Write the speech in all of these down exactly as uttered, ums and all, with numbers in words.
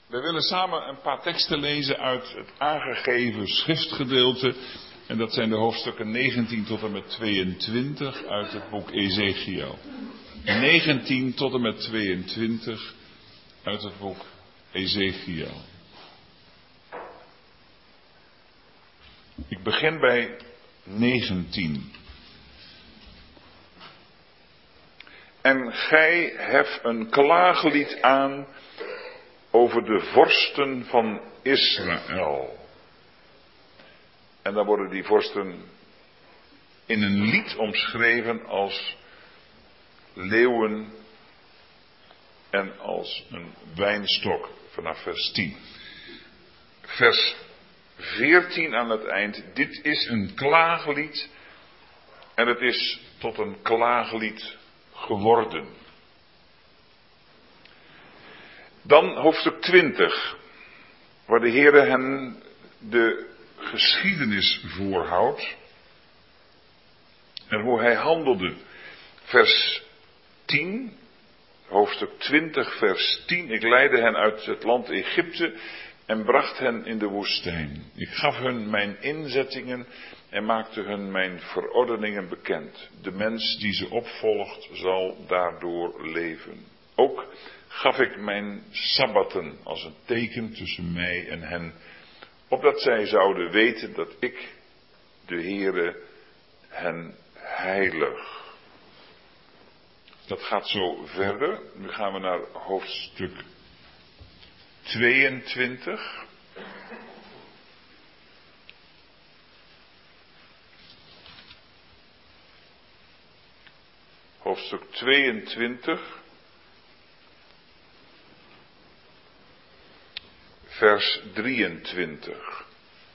We willen samen een paar teksten lezen uit het aangegeven schriftgedeelte. En dat zijn de hoofdstukken negentien tot en met tweeëntwintig uit het boek Ezechiel. negentien tot en met tweeëntwintig uit het boek Ezechiel. Ik begin bij negentien. En gij heft een klaaglied aan over de vorsten van Israël. En dan worden die vorsten in een lied omschreven als leeuwen en als een wijnstok, vanaf vers tien. Vers veertien aan het eind, dit is een klaaglied en het is tot een klaaglied geworden. Dan hoofdstuk twintig, waar de Heere hen de geschiedenis voorhoudt en hoe hij handelde. Vers tien, hoofdstuk twintig, vers tien. Ik leidde hen uit het land Egypte en bracht hen in de woestijn. Ik gaf hun mijn inzettingen en maakte hun mijn verordeningen bekend. De mens die ze opvolgt zal daardoor leven. Ook gaf ik mijn sabbatten als een teken tussen mij en hen, opdat zij zouden weten dat ik, de Heere, hen heilig. Dat gaat zo verder. Nu gaan we naar hoofdstuk tweeëntwintig. Hoofdstuk tweeëntwintig. Vers drieëntwintig.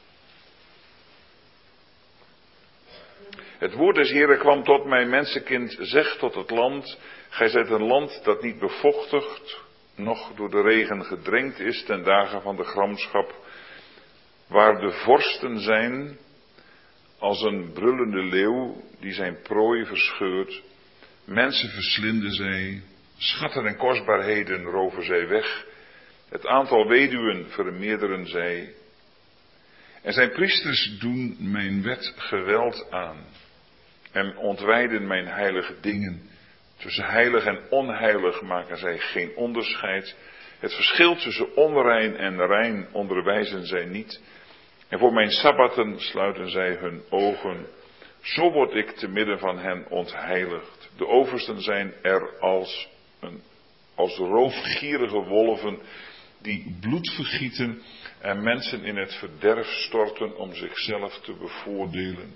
Het woord des Heeren kwam tot mij, mensenkind, zeg tot het land, gij zijt een land dat niet bevochtigd, noch door de regen gedrenkt is ten dagen van de gramschap, waar de vorsten zijn als een brullende leeuw die zijn prooi verscheurt. Mensen verslinden zij, schatten en kostbaarheden roven zij weg. Het aantal weduwen vermeerderen zij. En zijn priesters doen mijn wet geweld aan. En ontwijden mijn heilige dingen. Tussen heilig en onheilig maken zij geen onderscheid. Het verschil tussen onrein en rein onderwijzen zij niet. En voor mijn sabbatten sluiten zij hun ogen. Zo word ik te midden van hen ontheiligd. De oversten zijn er als, een, als roofgierige wolven die bloed vergieten en mensen in het verderf storten om zichzelf te bevoordelen.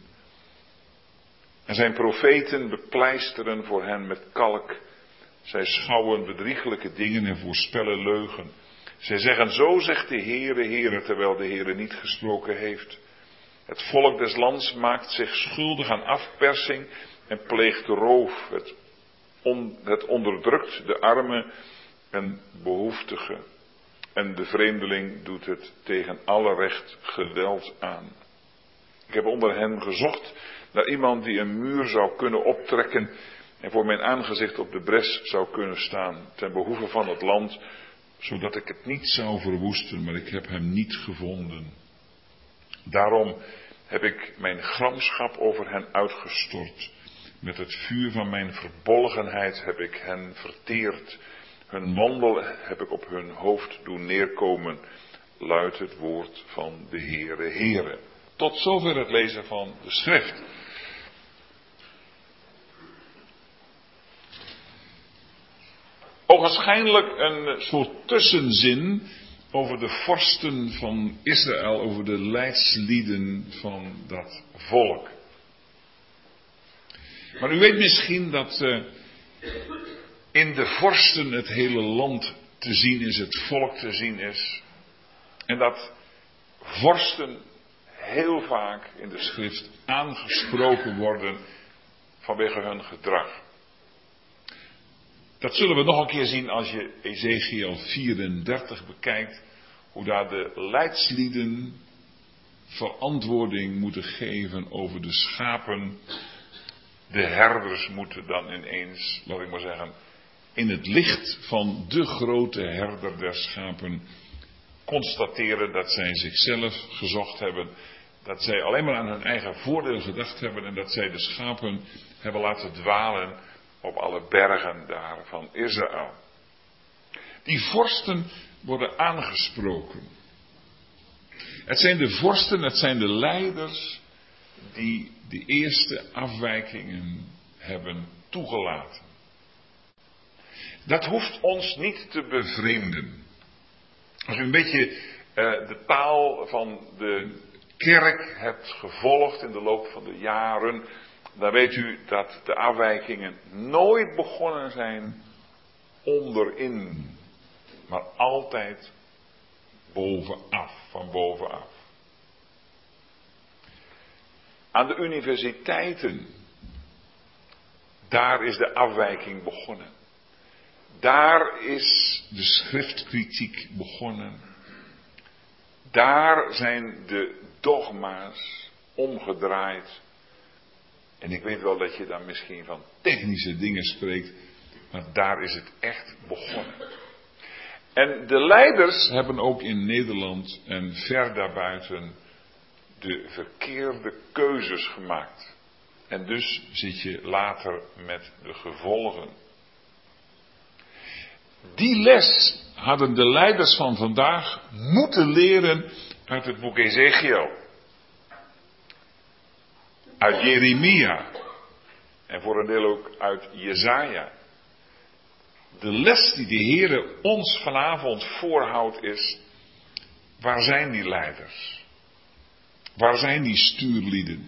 En zijn profeten bepleisteren voor hen met kalk. Zij schouwen bedrieglijke dingen en voorspellen leugen. Zij zeggen, zo zegt de Heere, Heere, terwijl de Heere niet gesproken heeft. Het volk des lands maakt zich schuldig aan afpersing en pleegt roof. Het, on, het onderdrukt de armen en behoeftigen. En de vreemdeling doet het tegen alle recht geweld aan. Ik heb onder hen gezocht naar iemand die een muur zou kunnen optrekken en voor mijn aangezicht op de bres zou kunnen staan, ten behoeve van het land, zodat ik het niet zou verwoesten, maar ik heb hem niet gevonden. Daarom heb ik mijn gramschap over hen uitgestort. Met het vuur van mijn verbolgenheid heb ik hen verteerd. Hun wandel heb ik op hun hoofd doen neerkomen, luidt het woord van de Heere, Heere. Tot zover het lezen van de schrift. Ogenschijnlijk een soort tussenzin over de vorsten van Israël, over de leidslieden van dat volk. Maar u weet misschien dat uh, in de vorsten het hele land te zien is, het volk te zien is. En dat vorsten heel vaak in de schrift aangesproken worden vanwege hun gedrag. Dat zullen we nog een keer zien als je Ezechiel vierendertig bekijkt. Hoe daar de leidslieden verantwoording moeten geven over de schapen. De herders moeten dan ineens, laat ik maar zeggen, in het licht van de grote herder der schapen constateren dat zij zichzelf gezocht hebben. Dat zij alleen maar aan hun eigen voordeel gedacht hebben. En dat zij de schapen hebben laten dwalen op alle bergen daar van Israël. Die vorsten worden aangesproken. Het zijn de vorsten, het zijn de leiders die de eerste afwijkingen hebben toegelaten. Dat hoeft ons niet te bevreemden. Als u een beetje uh, de taal van de kerk hebt gevolgd in de loop van de jaren, dan weet u dat de afwijkingen nooit begonnen zijn onderin, maar altijd bovenaf, van bovenaf. Aan de universiteiten, daar is de afwijking begonnen. Daar is de schriftkritiek begonnen. Daar zijn de dogma's omgedraaid. En ik weet wel dat je dan misschien van technische dingen spreekt, maar daar is het echt begonnen. En de leiders hebben ook in Nederland en ver daarbuiten de verkeerde keuzes gemaakt. En dus zit je later met de gevolgen. Die les hadden de leiders van vandaag moeten leren uit het boek Ezechiel. Uit Jeremia. En voor een deel ook uit Jesaja. De les die de Heere ons vanavond voorhoudt is: waar zijn die leiders? Waar zijn die stuurlieden?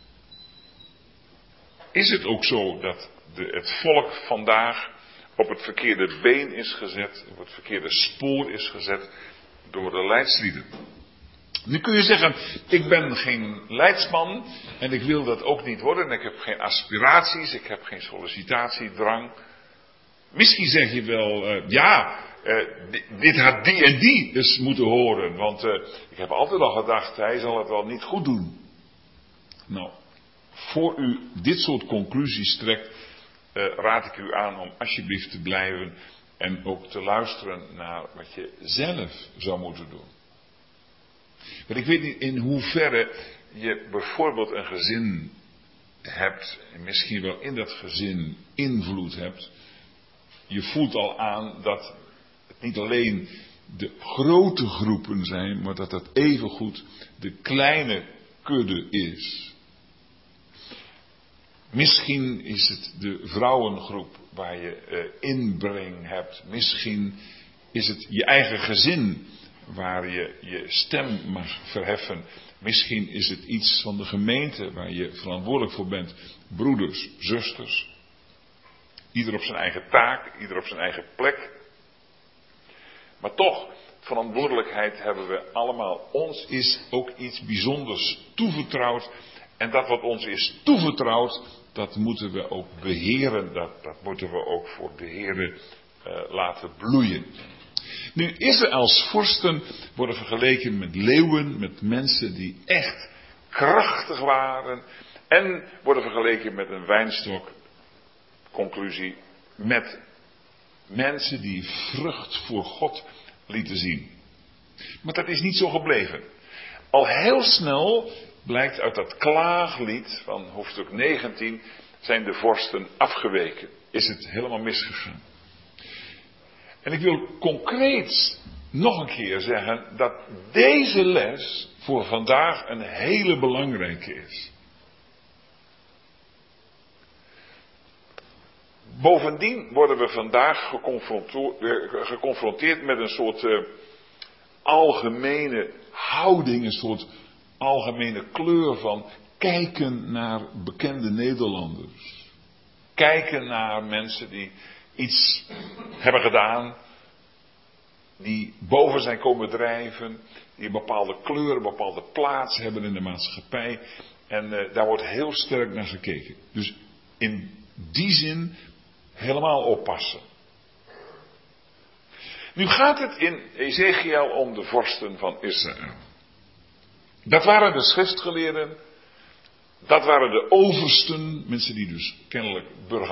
Is het ook zo dat de, het volk vandaag op het verkeerde been is gezet, op het verkeerde spoor is gezet door de leidslieden? Nu kun je zeggen, ik ben geen leidsman en ik wil dat ook niet worden. En ik heb geen aspiraties, ik heb geen sollicitatiedrang. Misschien zeg je wel, uh, ja, uh, dit, dit had die en die eens moeten horen. Want uh, ik heb altijd al gedacht, hij zal het wel niet goed doen. Nou, voor u dit soort conclusies trekt, uh, raad ik u aan om alsjeblieft te blijven en ook te luisteren naar wat je zelf zou moeten doen. Want ik weet niet in hoeverre je bijvoorbeeld een gezin hebt, en misschien wel in dat gezin invloed hebt. Je voelt al aan dat het niet alleen de grote groepen zijn, maar dat het evengoed de kleine kudde is. Misschien is het de vrouwengroep waar je uh, inbreng hebt. Misschien is het je eigen gezin waar je je stem mag verheffen. Misschien is het iets van de gemeente waar je verantwoordelijk voor bent. Broeders, zusters. Ieder op zijn eigen taak, ieder op zijn eigen plek. Maar toch, verantwoordelijkheid hebben we allemaal. Ons is ook iets bijzonders toevertrouwd. En dat wat ons is toevertrouwd, dat moeten we ook beheren. Dat, dat moeten we ook voor de Heere uh, laten bloeien. Nu, Israëls vorsten worden vergeleken met leeuwen, met mensen die echt krachtig waren. En worden vergeleken met een wijnstok. Conclusie, met mensen die vrucht voor God lieten zien. Maar dat is niet zo gebleven. Al heel snel blijkt uit dat klaaglied van hoofdstuk negentien, zijn de vorsten afgeweken. Is het helemaal misgegaan. En ik wil concreet nog een keer zeggen dat deze les voor vandaag een hele belangrijke is. Bovendien worden we vandaag geconfronteerd met een soort uh, algemene houding, een soort algemene kleur van kijken naar bekende Nederlanders. Kijken naar mensen die iets hebben gedaan, die boven zijn komen drijven, die een bepaalde kleur, een bepaalde plaats hebben in de maatschappij. En uh, daar wordt heel sterk naar gekeken. Dus in die zin helemaal oppassen. Nu gaat het in Ezechiel om de vorsten van Israël. Dat waren de schriftgeleerden. Dat waren de oversten. Mensen die dus kennelijk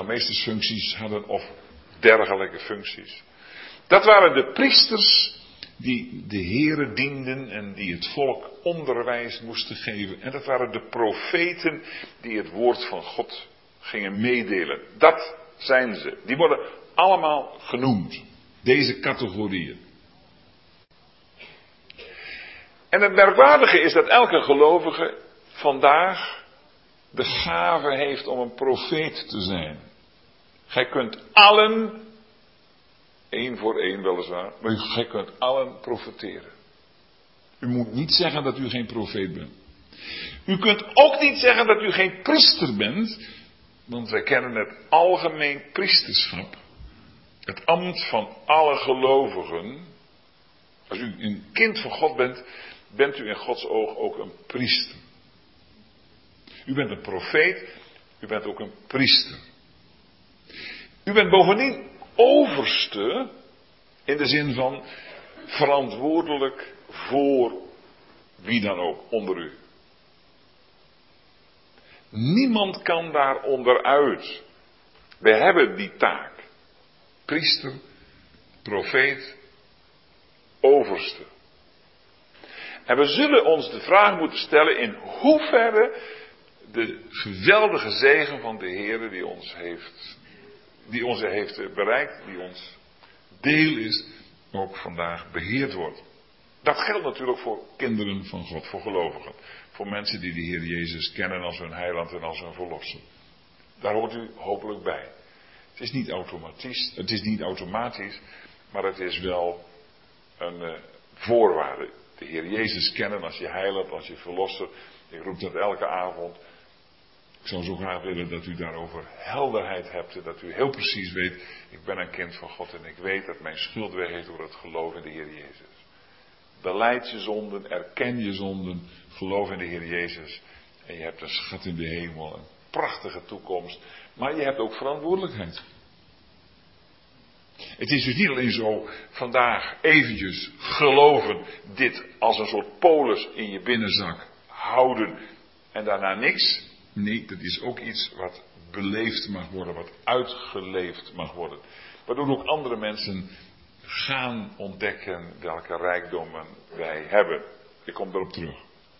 burgemeestersfuncties hadden of dergelijke functies. Dat waren de priesters die de Heere dienden en die het volk onderwijs moesten geven. En dat waren de profeten die het woord van God gingen meedelen. Dat zijn ze. Die worden allemaal genoemd. Deze categorieën. En het merkwaardige is dat elke gelovige vandaag de gave heeft om een profeet te zijn. Gij kunt allen, één voor één weliswaar, maar gij kunt allen profeteren. U moet niet zeggen dat u geen profeet bent. U kunt ook niet zeggen dat u geen priester bent, want wij kennen het algemeen priesterschap. Het ambt van alle gelovigen. Als u een kind van God bent, bent u in Gods oog ook een priester. U bent een profeet, u bent ook een priester. U bent bovendien overste, in de zin van verantwoordelijk voor wie dan ook onder u. Niemand kan daar onderuit. Wij hebben die taak. Priester, profeet, overste. En we zullen ons de vraag moeten stellen in hoeverre de geweldige zegen van de Heer die ons heeft, die ons heeft bereikt, die ons deel is, ook vandaag beheerd wordt. Dat geldt natuurlijk voor kinderen van God, voor gelovigen. Voor mensen die de Heer Jezus kennen als hun heiland en als hun verlosser. Daar hoort u hopelijk bij. Het is niet automatisch, het is niet automatisch, maar het is wel een uh, voorwaarde. De Heer Jezus kennen als je heiland, als je verlosser. Ik roep dat elke avond. Ik zou zo graag willen dat u daarover helderheid hebt en dat u heel precies weet, ik ben een kind van God en ik weet dat mijn schuld weg heeft door het geloof in de Heer Jezus. Belijd je zonden, erken je zonden, geloof in de Heer Jezus en je hebt een schat in de hemel, een prachtige toekomst, maar je hebt ook verantwoordelijkheid. Het is dus niet alleen zo vandaag eventjes geloven, dit als een soort polis in je binnenzak houden en daarna niks. Nee, dat is ook iets wat beleefd mag worden, wat uitgeleefd mag worden. Waardoor ook andere mensen gaan ontdekken welke rijkdommen wij hebben. Ik kom erop terug.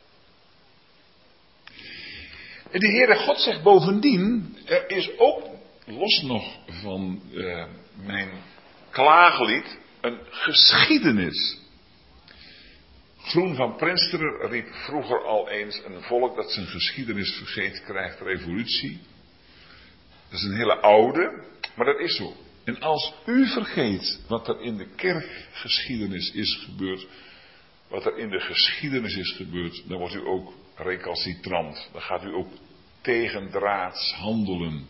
En de Heere God zegt bovendien, er is ook, los nog van uh, mijn klaaglied, een geschiedenis. Groen van Prinsterer riep vroeger al eens een volk dat zijn geschiedenis vergeet krijgt revolutie. Dat is een hele oude, maar dat is zo. En als u vergeet wat er in de kerkgeschiedenis is gebeurd, wat er in de geschiedenis is gebeurd, dan wordt u ook recalcitrant. Dan gaat u ook tegendraads handelen.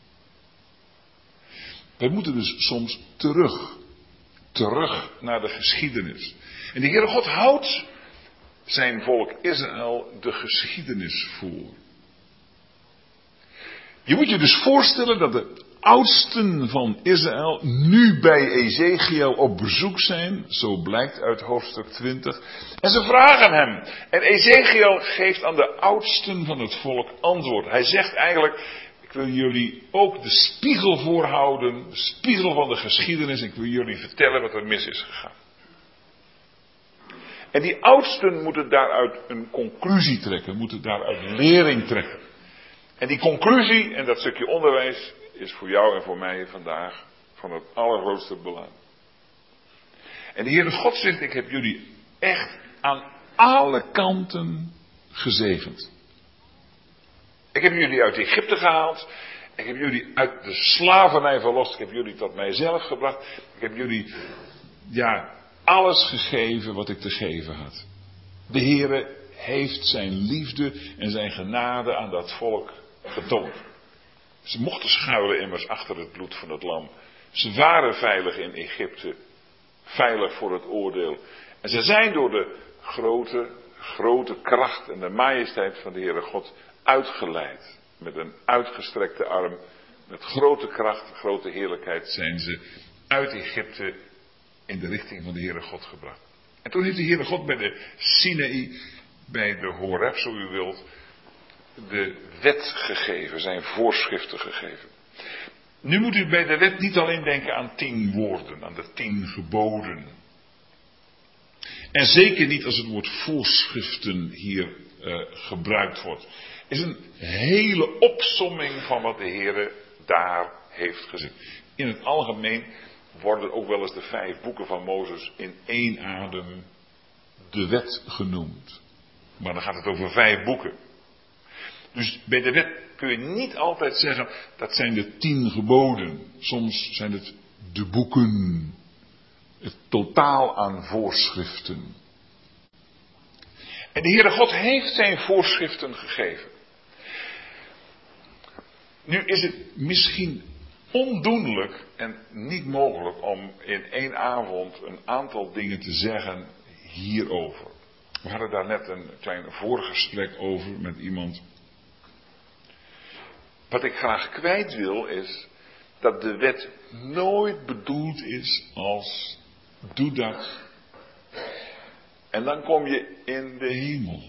Wij moeten dus soms terug. Terug naar de geschiedenis. En de Heere God houdt zijn volk Israël de geschiedenis voor. Je moet je dus voorstellen dat de oudsten van Israël nu bij Ezekiel op bezoek zijn. Zo blijkt uit hoofdstuk twintig. En ze vragen hem. En Ezekiel geeft aan de oudsten van het volk antwoord. Hij zegt eigenlijk, ik wil jullie ook de spiegel voorhouden. De spiegel van de geschiedenis. Ik wil jullie vertellen wat er mis is gegaan. En die oudsten moeten daaruit een conclusie trekken. Moeten daaruit lering trekken. En die conclusie en dat stukje onderwijs is voor jou en voor mij vandaag van het allergrootste belang. En de Heere God zegt, ik heb jullie echt aan alle kanten gezegend. Ik heb jullie uit Egypte gehaald. Ik heb jullie uit de slavernij verlost. Ik heb jullie tot mijzelf gebracht. Ik heb jullie, ja, alles gegeven wat ik te geven had. De Heere heeft zijn liefde en zijn genade aan dat volk getoond. Ze mochten schuilen immers achter het bloed van het lam. Ze waren veilig in Egypte. Veilig voor het oordeel. En ze zijn door de grote, grote kracht en de majesteit van de Heere God uitgeleid. Met een uitgestrekte arm. Met grote kracht, grote heerlijkheid zijn ze uit Egypte in de richting van de Heere God gebracht. En toen heeft de Heere God bij de Sinaï, bij de Horeb, zo u wilt, de wet gegeven, zijn voorschriften gegeven. Nu moet u bij de wet niet alleen denken aan tien woorden, aan de tien geboden. En zeker niet als het woord voorschriften hier uh, gebruikt wordt. Het is een hele opsomming van wat de Heer daar heeft gezegd. In het algemeen worden ook wel eens de vijf boeken van Mozes in één adem de wet genoemd. Maar dan gaat het over vijf boeken. Dus bij de wet kun je niet altijd zeggen, dat zijn de tien geboden. Soms zijn het de boeken. Het totaal aan voorschriften. En de Heere God heeft zijn voorschriften gegeven. Nu is het misschien ondoenlijk en niet mogelijk om in één avond een aantal dingen te zeggen hierover. We hadden daar net een klein voorgesprek over met iemand. Wat ik graag kwijt wil is dat de wet nooit bedoeld is als doe dat en dan kom je in de hemel.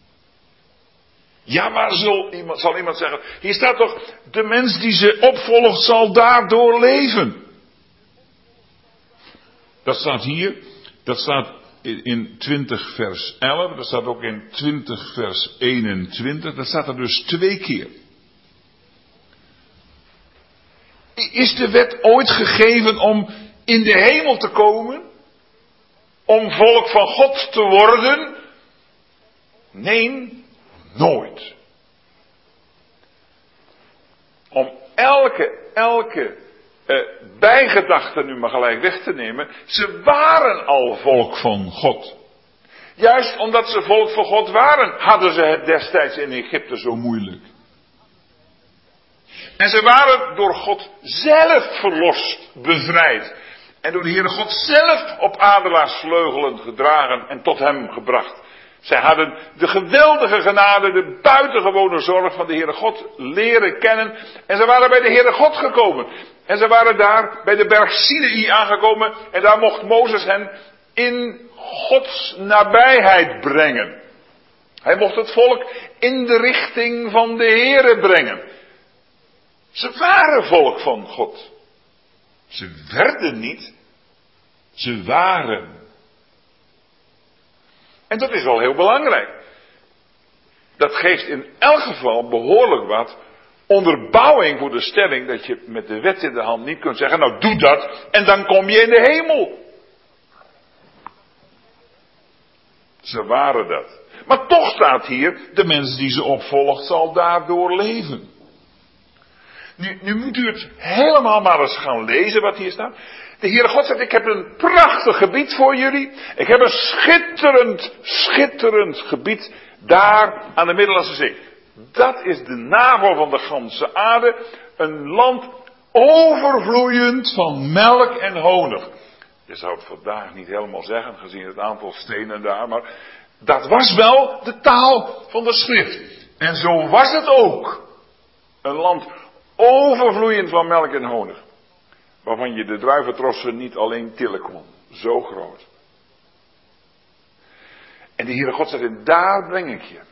Ja, maar zal iemand, zal iemand zeggen, hier staat toch, de mens die ze opvolgt zal daardoor leven. Dat staat hier, dat staat in twintig vers elf, dat staat ook in twintig vers eenentwintig, dat staat er dus twee keer. Is de wet ooit gegeven om in de hemel te komen? Om volk van God te worden? Nee, nooit. Om elke, elke uh, bijgedachte nu maar gelijk weg te nemen. Ze waren al volk van God. Juist omdat ze volk van God waren, hadden ze het destijds in Egypte zo moeilijk. En ze waren door God zelf verlost, bevrijd. En door de Heere God zelf op adelaarsvleugelen gedragen en tot hem gebracht. Zij hadden de geweldige genade, de buitengewone zorg van de Heere God leren kennen. En ze waren bij de Heere God gekomen. En ze waren daar bij de berg Sinaï aangekomen. En daar mocht Mozes hen in Gods nabijheid brengen. Hij mocht het volk in de richting van de Heere brengen. Ze waren volk van God. Ze werden niet. Ze waren. En dat is wel heel belangrijk. Dat geeft in elk geval behoorlijk wat onderbouwing voor de stelling dat je met de wet in de hand niet kunt zeggen, nou doe dat en dan kom je in de hemel. Ze waren dat. Maar toch staat hier, de mens die ze opvolgt zal daardoor leven. Nu, nu moet u het helemaal maar eens gaan lezen wat hier staat. De Heere God zegt, ik heb een prachtig gebied voor jullie. Ik heb een schitterend, schitterend gebied daar aan de Middellandse Zee. Dat is de navel van de ganse aarde. Een land overvloeiend van melk en honig. Je zou het vandaag niet helemaal zeggen, gezien het aantal stenen daar. Maar dat was wel de taal van de schrift. En zo was het ook. Een land overvloeiend van melk en honig. Waarvan je de druiventrossen niet alleen tillen kon. Zo groot. En de Heere God zegt, en daar breng ik je.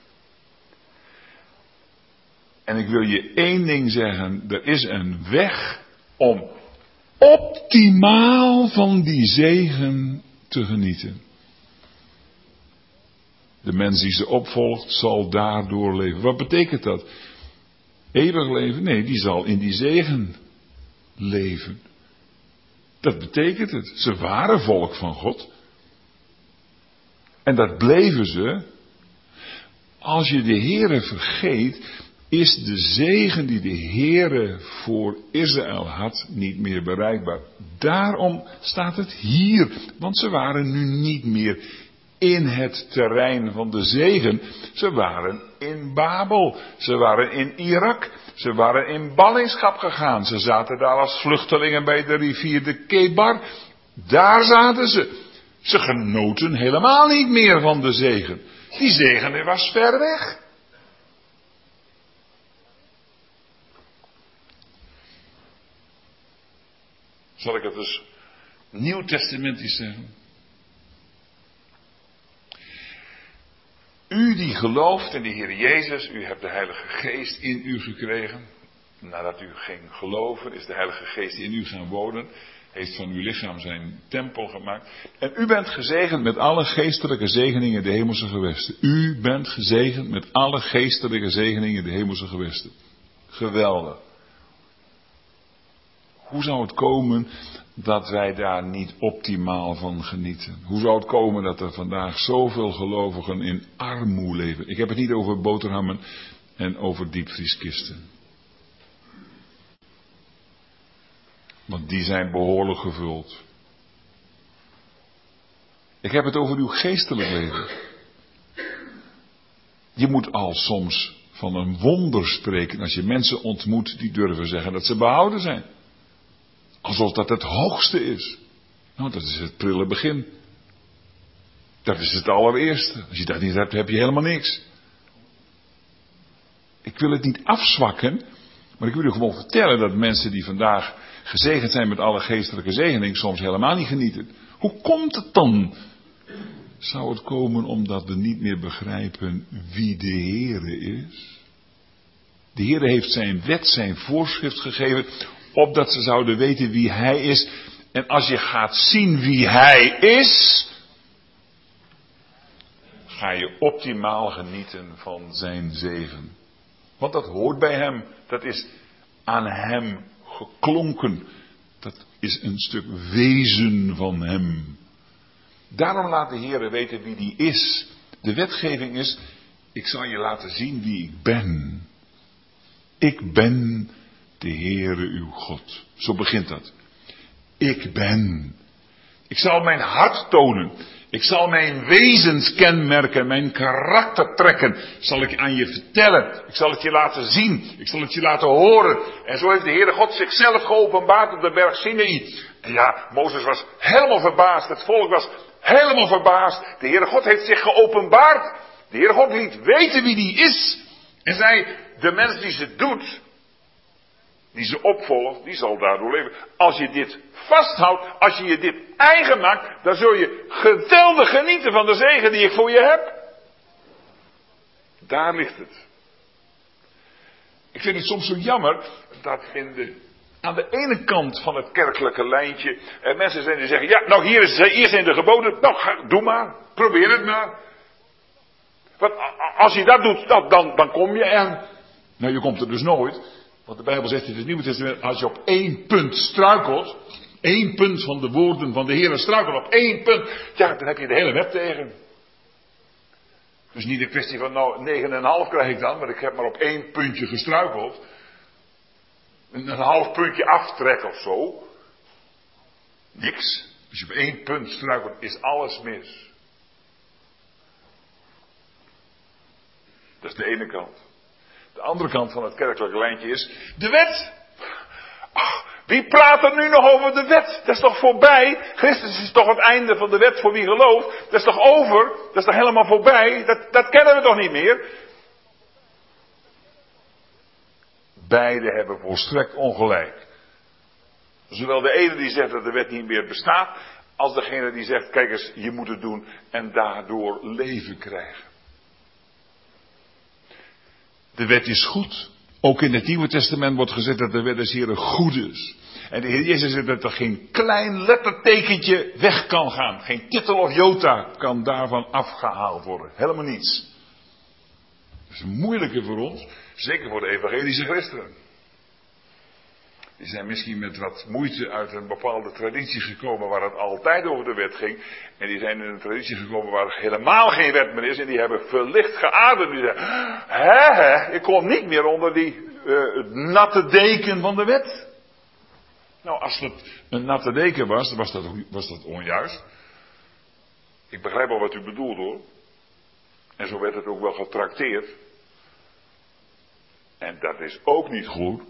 En ik wil je één ding zeggen. Er is een weg om optimaal van die zegen te genieten. De mens die ze opvolgt zal daardoor leven. Wat betekent dat? Eeuwig leven? Nee, die zal in die zegen leven. Dat betekent het. Ze waren volk van God. En dat bleven ze. Als je de Heere vergeet, is de zegen die de Heere voor Israël had niet meer bereikbaar. Daarom staat het hier. Want ze waren nu niet meer in het terrein van de zegen. Ze waren in Babel. Ze waren in Irak. Ze waren in ballingschap gegaan. Ze zaten daar als vluchtelingen bij de rivier de Kebar. Daar zaten ze. Ze genoten helemaal niet meer van de zegen. Die zegen was ver weg. Zal ik het dus nieuwtestamentisch zeggen? U die gelooft in de Heer Jezus, u hebt de Heilige Geest in u gekregen. Nadat u ging geloven, is de Heilige Geest in u gaan wonen. heeft van uw lichaam zijn tempel gemaakt. En u bent gezegend met alle geestelijke zegeningen in de hemelse gewesten. U bent gezegend met alle geestelijke zegeningen in de hemelse gewesten. Geweldig. Hoe zou het komen dat wij daar niet optimaal van genieten? Hoe zou het komen dat er vandaag zoveel gelovigen in armoede leven? Ik heb het niet over boterhammen en over diepvrieskisten. Want die zijn behoorlijk gevuld. Ik heb het over uw geestelijk leven. Je moet al soms van een wonder spreken als je mensen ontmoet die durven zeggen dat ze behouden zijn. Alsof dat het hoogste is. Nou, dat is het prille begin. Dat is het allereerste. Als je dat niet hebt, heb je helemaal niks. Ik wil het niet afzwakken, maar ik wil u gewoon vertellen dat mensen die vandaag gezegend zijn met alle geestelijke zegening soms helemaal niet genieten. Hoe komt het dan? Zou het komen omdat we niet meer begrijpen wie de Heere is? De Heere heeft zijn wet, zijn voorschrift gegeven, opdat ze zouden weten wie Hij is. En als je gaat zien wie Hij is, ga je optimaal genieten van zijn zegen. Want dat hoort bij Hem. Dat is aan Hem geklonken. Dat is een stuk wezen van Hem. Daarom laat de Heere weten wie die is. De wetgeving is, ik zal je laten zien wie ik ben. Ik ben de Heere uw God. Zo begint dat. Ik ben. Ik zal mijn hart tonen. Ik zal mijn wezenskenmerken, mijn karaktertrekken, zal ik aan je vertellen. Ik zal het je laten zien. Ik zal het je laten horen. En zo heeft de Heere God zichzelf geopenbaard op de berg Sinaï. En ja, Mozes was helemaal verbaasd. Het volk was helemaal verbaasd. De Heere God heeft zich geopenbaard. De Heere God liet weten wie die is. En zei, de mens die ze doet, die ze opvolgt, die zal daardoor leven. Als je dit vasthoudt, als je je dit eigen maakt, dan zul je geweldig genieten van de zegen die ik voor je heb. Daar ligt het. Ik vind het soms zo jammer dat in de, aan de ene kant van het kerkelijke lijntje er mensen zijn die zeggen, ja, nou hier, is, hier zijn de geboden, nou ga, doe maar, probeer het maar. Want als je dat doet, dan, dan, dan kom je er. Nou, je komt er dus nooit. Want de Bijbel zegt in het Nieuwe Testament, als je op één punt struikelt, één punt van de woorden van de Heer struikelt op één punt, ja, dan heb je de hele wet tegen. Dus niet een kwestie van, nou, negen en een half krijg ik dan, maar ik heb maar op één puntje gestruikeld. Een, een half puntje aftrek of zo. Niks. Als je op één punt struikelt, is alles mis. Dat is de ene kant. De andere kant van het kerkelijke lijntje is de wet. Ach, wie praat er nu nog over de wet? Dat is toch voorbij? Christus is toch het einde van de wet voor wie gelooft? Dat is toch over? Dat is toch helemaal voorbij? Dat, dat kennen we toch niet meer? Beiden hebben volstrekt ongelijk. Zowel de ene die zegt dat de wet niet meer bestaat, als degene die zegt, kijk eens, je moet het doen en daardoor leven krijgen. De wet is goed. Ook in het Nieuwe Testament wordt gezegd dat de wet des Heeren goed is. En de Heer Jezus zegt dat er geen klein lettertekentje weg kan gaan. Geen titel of jota kan daarvan afgehaald worden. Helemaal niets. Dat is een moeilijke voor ons. Zeker voor de evangelische christenen. Die zijn misschien met wat moeite uit een bepaalde traditie gekomen waar het altijd over de wet ging. En die zijn in een traditie gekomen waar helemaal geen wet meer is. En die hebben verlicht geademd. Die zeggen, hè hè, ik kom niet meer onder die uh, natte deken van de wet. Nou, als het een natte deken was, was dat, was dat onjuist. Ik begrijp al wat u bedoelt hoor. En zo werd het ook wel getrakteerd. En dat is ook niet goed.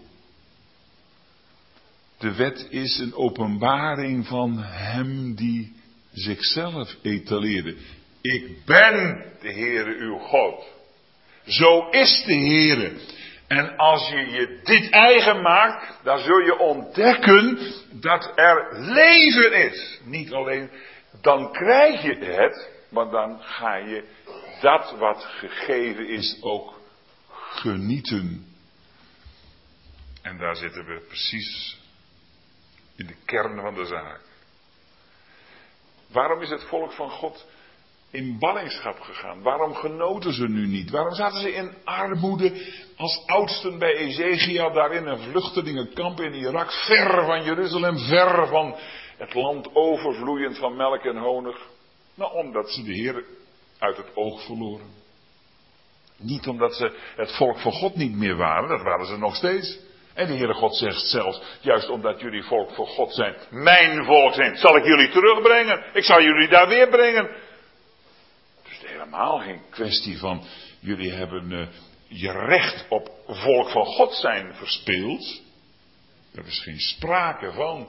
De wet is een openbaring van hem die zichzelf etaleerde. Ik ben de Heere uw God. Zo is de Heere. En als je je dit eigen maakt, dan zul je ontdekken dat er leven is. Niet alleen, dan krijg je het, maar dan ga je dat wat gegeven is ook genieten. En daar zitten we precies In de kern van de zaak. Waarom is het volk van God in ballingschap gegaan? Waarom genoten ze nu niet? Waarom zaten ze in armoede als oudsten bij Ezekiel, daar in een vluchtelingenkamp in Irak, ver van Jeruzalem, ver van het land overvloeiend van melk en honig? Nou, omdat ze de Heer uit het oog verloren. Niet omdat ze het volk van God niet meer waren, dat waren ze nog steeds. En de Heere God zegt zelfs, juist omdat jullie volk van God zijn, mijn volk zijn, zal ik jullie terugbrengen. Ik zal jullie daar weer brengen. Het is helemaal geen kwestie van, jullie hebben uh, je recht op volk van God zijn verspeeld. Daar is geen sprake van.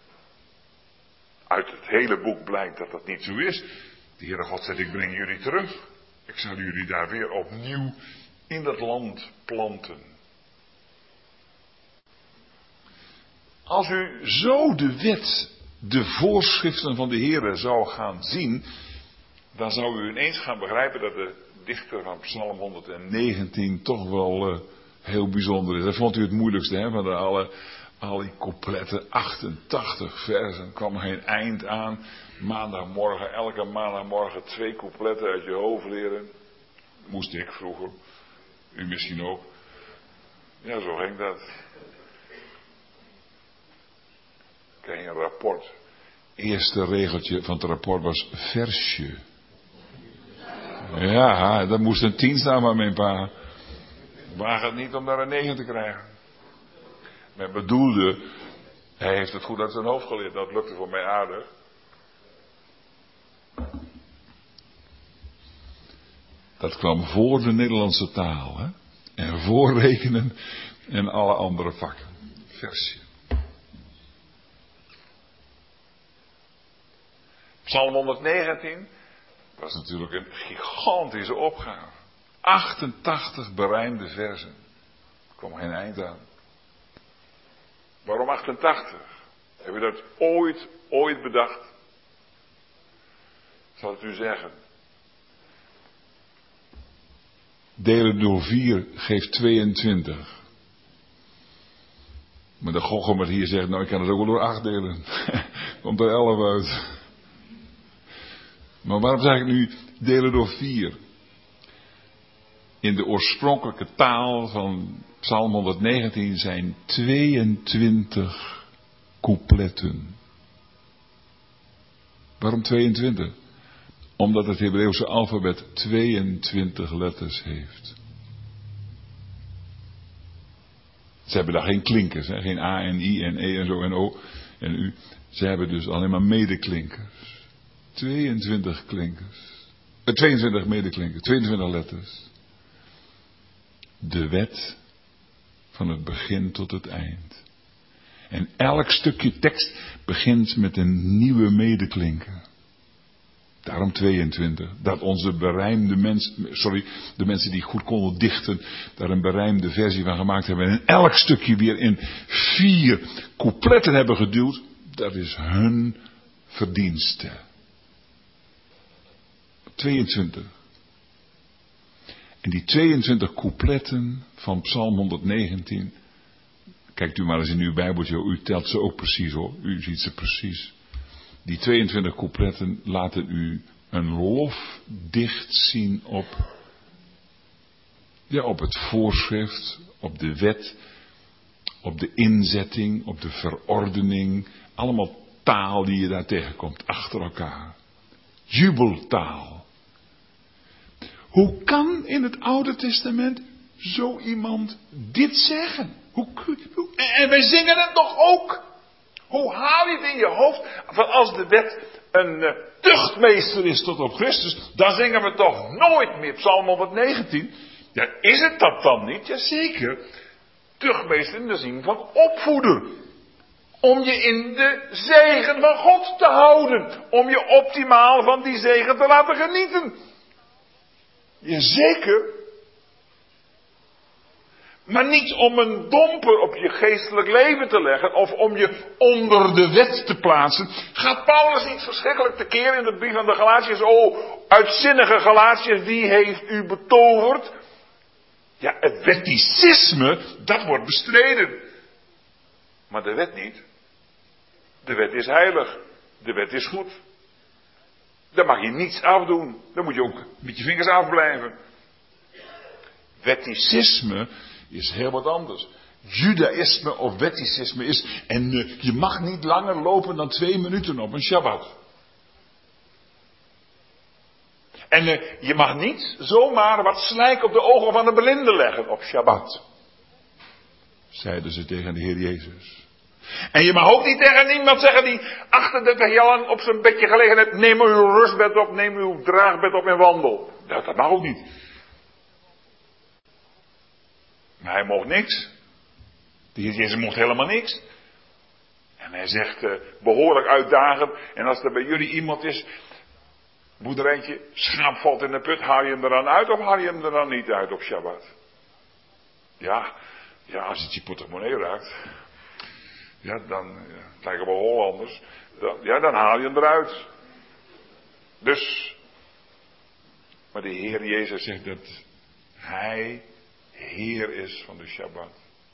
Uit het hele boek blijkt dat dat niet zo is. De Heere God zegt, ik breng jullie terug. Ik zal jullie daar weer opnieuw in dat land planten. Als u zo de wet, de voorschriften van de Heere zou gaan zien, dan zou u ineens gaan begrijpen dat de dichter van Psalm honderdnegentien toch wel uh, heel bijzonder is. Dat vond u het moeilijkste, hè, van de alle, al die coupletten, achtentachtig versen, kwam er geen eind aan. Maandagmorgen, elke maandagmorgen twee coupletten uit je hoofd leren. Moest ik vroeger, u misschien ook. Ja, zo ging dat. Krijg je een rapport. Eerste regeltje van het rapport was versje. Ja, dat moest een tien staan van mijn pa. Waag het niet om daar een negen te krijgen. Men bedoelde, hij heeft het goed uit zijn hoofd geleerd. Dat lukte voor mij aardig. Dat kwam voor de Nederlandse taal. Hè? En voor rekenen en alle andere vakken. Versje. Psalm honderdnegentien was natuurlijk een gigantische opgave. achtentachtig berijmde versen. Er kwam geen eind aan. Waarom achtentachtig? Heb je dat ooit, ooit bedacht? Zal het u zeggen. Delen door vier geeft tweeëntwintig. Maar de Gochemer hier zegt, nou ik kan het ook wel door acht delen. Komt er elf uit. Maar waarom zeg ik nu delen door vier? In de oorspronkelijke taal van Psalm honderdnegentien zijn tweeëntwintig coupletten. Waarom tweeëntwintig? Omdat het Hebreeuwse alfabet tweeëntwintig letters heeft. Ze hebben daar geen klinkers, hè? Geen A en I en E en zo en O en U. Ze hebben dus alleen maar medeklinkers. tweeëntwintig klinkers. Eh, tweeëntwintig medeklinkers, tweeëntwintig letters. De wet van het begin tot het eind. En elk stukje tekst begint met een nieuwe medeklinker. Daarom tweeëntwintig. Dat onze berijmde mensen, sorry, de mensen die goed konden dichten, daar een berijmde versie van gemaakt hebben. En elk stukje weer in vier coupletten hebben geduwd. Dat is hun verdienste. tweeëntwintig. En die tweeëntwintig coupletten van Psalm honderdnegentien. Kijkt u maar eens in uw Bijbeltje, u telt ze ook precies hoor. U ziet ze precies. Die tweeëntwintig coupletten laten u een lofdicht zien op, ja, op het voorschrift, op de wet, op de inzetting, op de verordening. Allemaal taal die je daar tegenkomt, achter elkaar. Jubeltaal. Hoe kan in het Oude Testament zo iemand dit zeggen? Hoe, hoe, en wij zingen het nog ook. Hoe haal je het in je hoofd? Van als de wet een uh, tuchtmeester is tot op Christus, dan zingen we toch nooit meer Psalm honderdnegentien. Ja, is het dat dan niet? Jazeker. Tuchtmeester in de zin van opvoeder. Om je in de zegen van God te houden. Om je optimaal van die zegen te laten genieten. Jazeker. Maar niet om een domper op je geestelijk leven te leggen. Of om je onder de wet te plaatsen. Gaat Paulus niet verschrikkelijk tekeer in de brief aan de Galatiërs. O, uitzinnige Galatiërs, wie heeft u betoverd? Ja, het wetticisme, dat wordt bestreden. Maar de wet niet. De wet is heilig. De wet is goed. Daar mag je niets afdoen. Daar moet je ook met je vingers afblijven. Wetticisme is heel wat anders. Judaïsme of wetticisme is, en uh, je mag niet langer lopen dan twee minuten op een Shabbat. En uh, je mag niet zomaar wat slijk op de ogen van de blinde leggen op Shabbat. Zeiden ze tegen de Heer Jezus. En je mag ook niet tegen iemand zeggen die achtendertig jaar lang op zijn bedje gelegen heeft. Neem uw rustbed op, neem uw draagbed op en wandel. Dat, dat mag ook niet. Maar hij mocht niks. De Heer Jezus mocht helemaal niks. En hij zegt uh, behoorlijk uitdagen. En als er bij jullie iemand is, boerderijtje, schaap valt in de put, haal je hem er dan uit of haal je hem er dan niet uit op Shabbat? Ja, ja, als het je portemonnee raakt, ja, dan ja, lijken we Hollanders, dan, ja, dan haal je hem eruit. Dus, maar de Heer Jezus zegt dat hij Heer is van de Shabbat.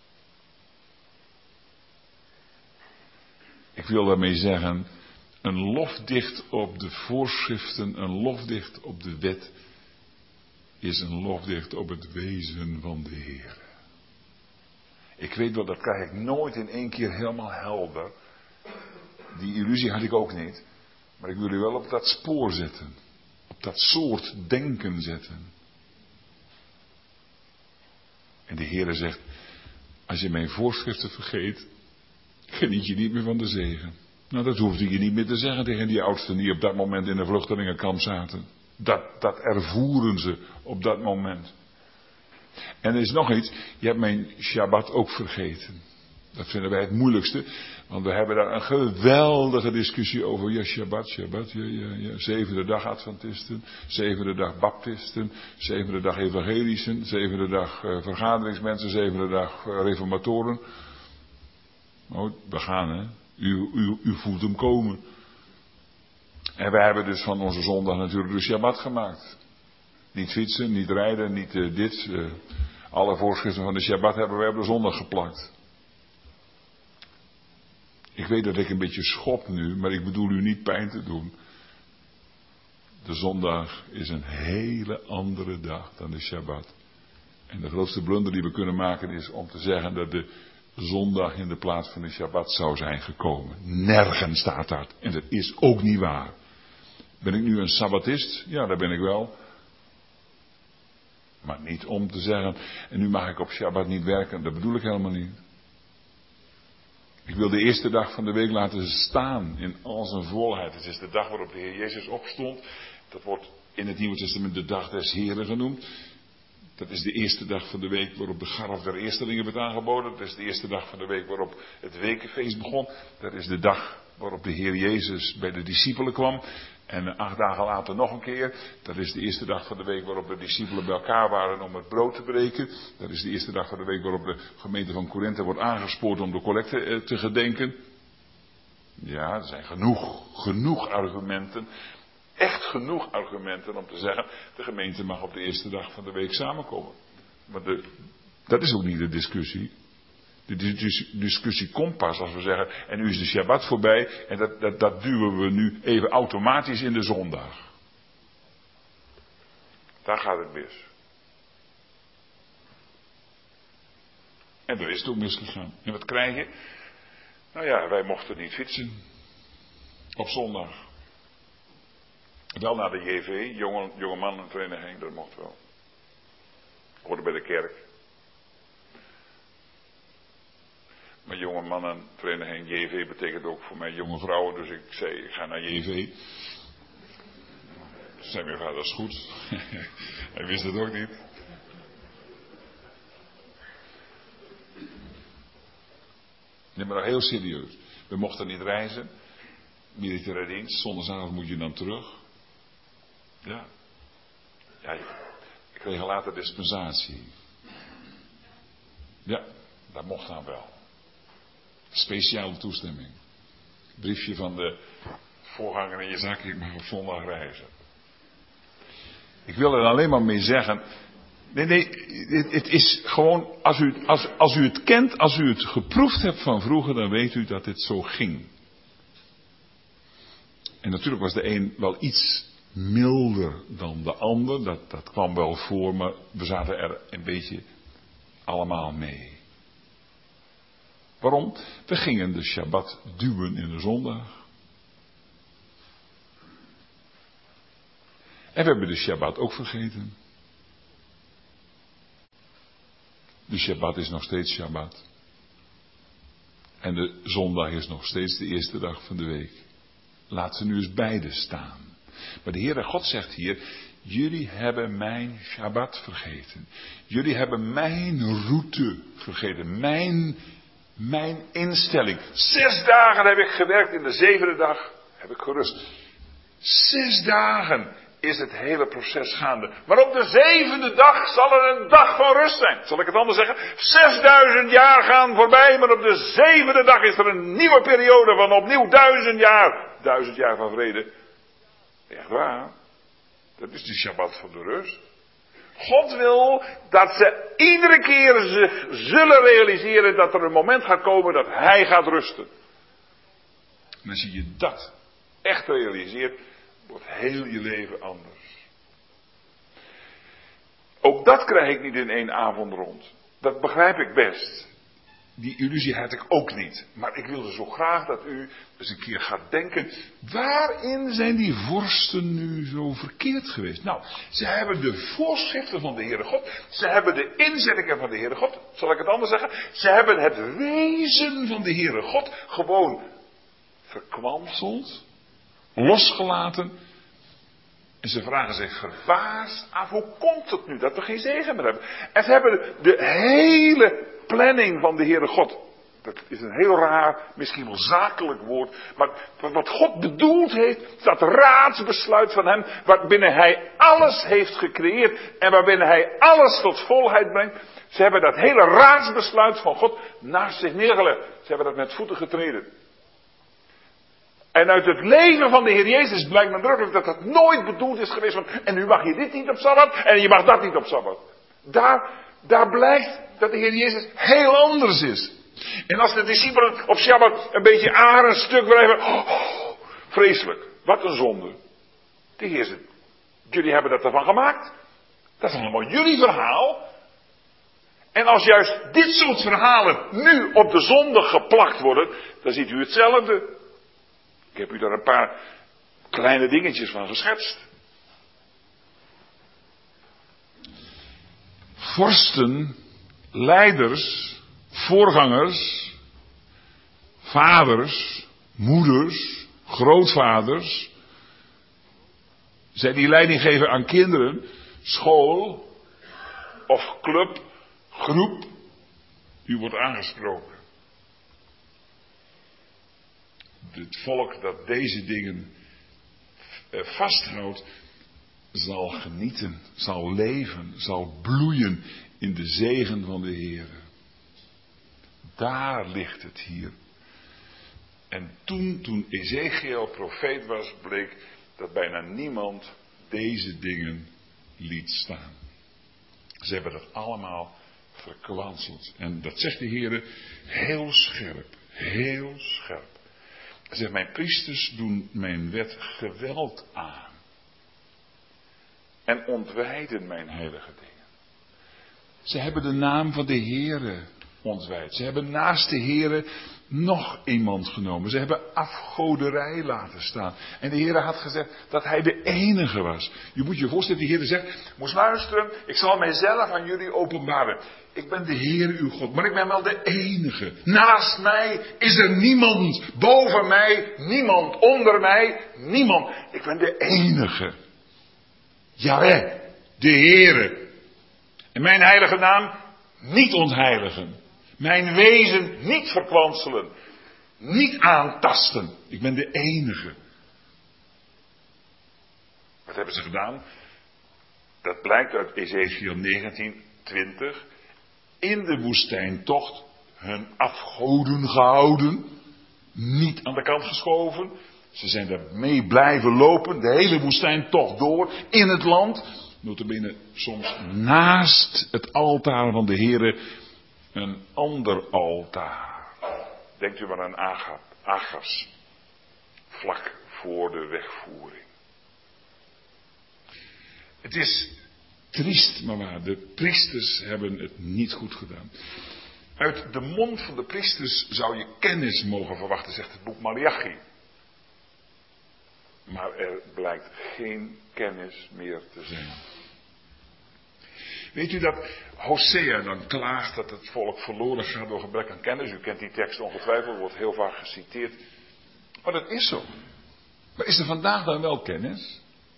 Ik wil daarmee zeggen, een lofdicht op de voorschriften, een lofdicht op de wet, is een lofdicht op het wezen van de Heer. Ik weet wel, dat krijg ik nooit in één keer helemaal helder. Die illusie had ik ook niet. Maar ik wil u wel op dat spoor zetten. Op dat soort denken zetten. En de Heer zegt, als je mijn voorschriften vergeet, geniet je niet meer van de zegen. Nou, dat hoefde je niet meer te zeggen tegen die oudsten die op dat moment in de vluchtelingenkamp zaten. Dat, dat ervoeren ze op dat moment. En er is nog iets, je hebt mijn Shabbat ook vergeten. Dat vinden wij het moeilijkste, want we hebben daar een geweldige discussie over. Ja, Shabbat, Shabbat, ja, ja, ja. Zevende dag Adventisten, zevende dag Baptisten, zevende dag Evangelischen, zevende dag uh, vergaderingsmensen, zevende dag uh, Reformatoren. Oh, we gaan hè, u, u, u voelt hem komen. En wij hebben dus van onze zondag natuurlijk de Shabbat gemaakt. Niet fietsen, niet rijden, niet uh, dit. Uh, alle voorschriften van de Shabbat hebben wij op de zondag geplakt. Ik weet dat ik een beetje schop nu, maar ik bedoel u niet pijn te doen. De zondag is een hele andere dag dan de Shabbat. En de grootste blunder die we kunnen maken is om te zeggen dat de zondag in de plaats van de Shabbat zou zijn gekomen. Nergens staat dat. En dat is ook niet waar. Ben ik nu een Sabbatist? Ja, dat ben ik wel. Maar niet om te zeggen, en nu mag ik op Shabbat niet werken, dat bedoel ik helemaal niet. Ik wil de eerste dag van de week laten staan in al zijn volheid. Het is de dag waarop de Heer Jezus opstond. Dat wordt in het Nieuwe Testament de dag des Heren genoemd. Dat is de eerste dag van de week waarop de garf der eerstelingen werd aangeboden. Dat is de eerste dag van de week waarop het wekenfeest begon. Dat is de dag waarop de Heer Jezus bij de discipelen kwam. En acht dagen later nog een keer. Dat is de eerste dag van de week waarop de discipelen bij elkaar waren om het brood te breken. Dat is de eerste dag van de week waarop de gemeente van Korinthe wordt aangespoord om de collecte te gedenken. Ja, er zijn genoeg, genoeg argumenten. Echt genoeg argumenten om te zeggen, de gemeente mag op de eerste dag van de week samenkomen. Maar de, dat is ook niet de discussie. De discussie komt pas als we zeggen, en nu is de Shabbat voorbij, en dat, dat, dat duwen we nu even automatisch in de zondag. Daar gaat het mis. En daar is het ook misgegaan. En wat krijg je? Nou ja, wij mochten niet fietsen. Op zondag. Wel naar de J V, jonge, jonge mannenvereniging, dat mocht wel. Hoorde bij de kerk. Maar jonge mannenvereniging J V betekent ook voor mij jonge vrouwen, dus ik zei, ik ga naar J V. Toen zei mijn vader, dat is goed. Hij wist het ook niet. Nee, maar heel serieus. We mochten niet reizen. Militaire dienst, zondagavond moet je dan terug. Ja. Ja, ik kreeg later dispensatie. Ja, dat mocht dan wel. Speciale toestemming. Briefje van de voorganger in je zak, ik mag op zondag reizen. Ik wil er alleen maar mee zeggen. Nee, nee, het, het is gewoon, als u, als, als u het kent, als u het geproefd hebt van vroeger, dan weet u dat dit zo ging. En natuurlijk was de een wel iets milder dan de ander. Dat, dat kwam wel voor, maar we zaten er een beetje allemaal mee. Waarom? We gingen de Shabbat duwen in de zondag. En we hebben de Shabbat ook vergeten. De Shabbat is nog steeds Shabbat. En de zondag is nog steeds de eerste dag van de week. Laat ze nu eens beide staan. Maar de Heere God zegt hier, jullie hebben mijn Shabbat vergeten. Jullie hebben mijn route vergeten. Mijn, mijn instelling. Zes dagen heb ik gewerkt, in de zevende dag heb ik gerust. Zes dagen is het hele proces gaande. Maar op de zevende dag zal er een dag van rust zijn. Zal ik het anders zeggen? Zesduizend jaar gaan voorbij, maar op de zevende dag is er een nieuwe periode van opnieuw duizend jaar. Duizend jaar van vrede. Echt waar. Dat is de Shabbat van de rust. God wil dat ze iedere keer zich zullen realiseren dat er een moment gaat komen dat Hij gaat rusten. En als je je dat echt realiseert, wordt heel je leven anders. Ook dat krijg ik niet in één avond rond. Dat begrijp ik best. Die illusie had ik ook niet. Maar ik wilde zo graag dat u eens een keer gaat denken, waarin zijn die vorsten nu zo verkeerd geweest? Nou, ze hebben de voorschriften van de Heere God. Ze hebben de inzettingen van de Heere God. Zal ik het anders zeggen? Ze hebben het wezen van de Heere God gewoon verkwanseld, losgelaten. En ze vragen zich verbaasd af, hoe komt het nu dat we geen zegen meer hebben? En ze hebben de hele planning van de Heere God. Dat is een heel raar, misschien wel zakelijk woord. Maar wat God bedoeld heeft, dat raadsbesluit van hem, waarbinnen hij alles heeft gecreëerd en waarbinnen hij alles tot volheid brengt. Ze hebben dat hele raadsbesluit van God naast zich neergelegd. Ze hebben dat met voeten getreden. En uit het leven van de Heer Jezus blijkt nadrukkelijk dat dat nooit bedoeld is geweest van, en nu mag je dit niet op Sabbat en je mag dat niet op Sabbat. Daar, daar blijkt dat de Heer Jezus heel anders is. En als de discipelen op Sabbat een beetje aren stuk blijven, oh, vreselijk, wat een zonde. De Heer zegt, jullie hebben dat ervan gemaakt. Dat is allemaal jullie verhaal. En als juist dit soort verhalen nu op de zonde geplakt worden, dan ziet u hetzelfde. Ik heb u daar een paar kleine dingetjes van geschetst. Vorsten, leiders, voorgangers, vaders, moeders, grootvaders. Zij die leiding geven aan kinderen, school of club, groep. U wordt aangesproken. Het volk dat deze dingen vasthoudt, zal genieten, zal leven, zal bloeien in de zegen van de Heer. Daar ligt het hier. En toen, toen Ezechiel profeet was, bleek dat bijna niemand deze dingen liet staan. Ze hebben dat allemaal verkwanseld. En dat zegt de Heer heel scherp, heel scherp. Hij zegt, mijn priesters doen mijn wet geweld aan. En ontwijden mijn heilige dingen. Ze hebben de naam van de Heere ontwijd. Ze hebben naast de Heere nog iemand genomen. Ze hebben afgoderij laten staan. En de Heere had gezegd dat hij de enige was. Je moet je voorstellen, de Heere zegt, moest luisteren, ik zal mijzelf aan jullie openbaren. Ik ben de Heere uw God, maar ik ben wel de enige. Naast mij is er niemand, boven mij niemand, onder mij niemand. Ik ben de enige. Jawel, de Heere. En mijn heilige naam niet ontheiligen. Mijn wezen niet verkwanselen. Niet aantasten. Ik ben de enige. Wat hebben ze gedaan? Dat blijkt uit Ezechiel negentien twintig. In de woestijntocht hun afgoden gehouden. Niet aan de kant geschoven. Ze zijn daarmee blijven lopen. De hele woestijntocht door. In het land. Notabene soms naast het altaar van de Heere een ander altaar. Denkt u maar aan Agas. Vlak voor de wegvoering. Het is triest, maar waar. De priesters hebben het niet goed gedaan. Uit de mond van de priesters zou je kennis mogen verwachten, zegt het boek Maleachi. Maar er blijkt geen kennis meer te zijn. Weet u dat Hosea dan klaagt dat het volk verloren gaat door gebrek aan kennis? U kent die tekst ongetwijfeld, wordt heel vaak geciteerd. Maar dat is zo. Maar is er vandaag dan wel kennis?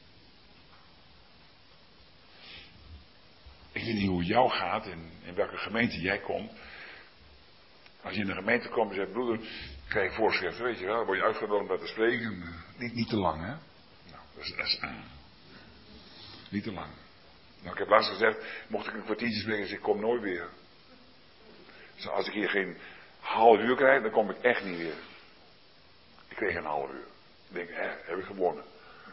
Ik weet niet hoe het jou gaat, in, in welke gemeente jij komt. Als je in de gemeente komt en zegt, broeder, krijg je voorschriften, weet je wel, dan word je uitgenodigd om daar te spreken. Niet, niet te lang, hè? Nou, dat is, dat is A. Niet te lang. Nou, ik heb laatst gezegd, mocht ik een kwartiertje spreken, dus ik kom nooit weer. Dus als ik hier geen half uur krijg, dan kom ik echt niet weer. Ik kreeg een half uur. Ik denk, hè, heb ik gewonnen.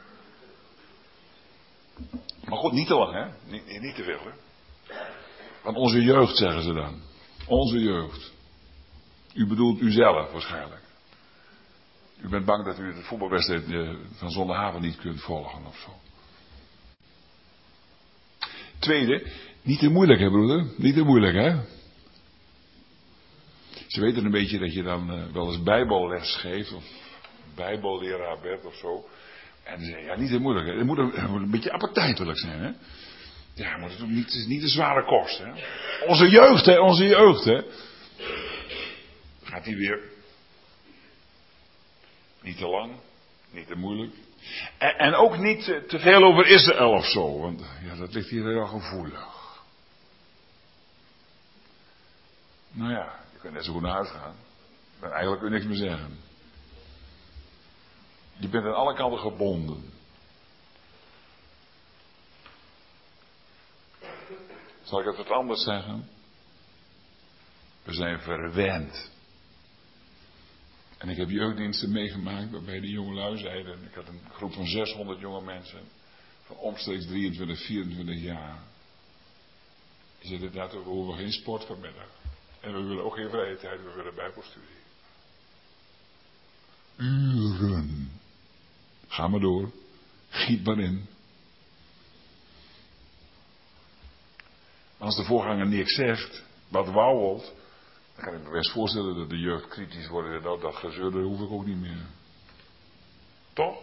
Maar goed, niet te lang, hè? Niet, niet te veel, hè? Want onze jeugd, zeggen ze dan. Onze jeugd. U bedoelt uzelf waarschijnlijk. U bent bang dat u de voetbalwedstrijd van Zonderhaven niet kunt volgen of zo. Tweede, niet te moeilijk hè broeder, niet te moeilijk hè. Ze weten een beetje dat je dan uh, wel eens bijbelles geeft of bijbelleraar bent of zo. En ze zeggen, ja niet te moeilijk hè, het moet een, het moet een beetje appetijtelijk zijn hè. Ja, maar het is niet, het is niet een zware kost hè. Onze jeugd hè, onze jeugd hè. Gaat hij weer. Niet te lang, niet te moeilijk. En, en ook niet te veel over Israël of zo, want ja, dat ligt hier heel gevoelig. Nou ja, je kunt net zo goed naar huis gaan. Maar eigenlijk kun je niks meer zeggen. Je bent aan alle kanten gebonden. Zal ik het wat anders zeggen? We zijn verwend. En ik heb jeugddiensten meegemaakt waarbij de jongelui zeiden, ik had een groep van zeshonderd jonge mensen, van omstreeks drieëntwintig, vierentwintig jaar. Die zeiden dat we hoeven geen sport vanmiddag. En we willen ook geen vrije tijd, we willen bijbelstudie. Uren. Ga maar door. Giet maar in. Maar als de voorganger niks zegt, wat wauwelt, dan kan ik me best voorstellen dat de jeugd kritisch wordt. Nou, dat gezeur, dat hoef ik ook niet meer. Toch?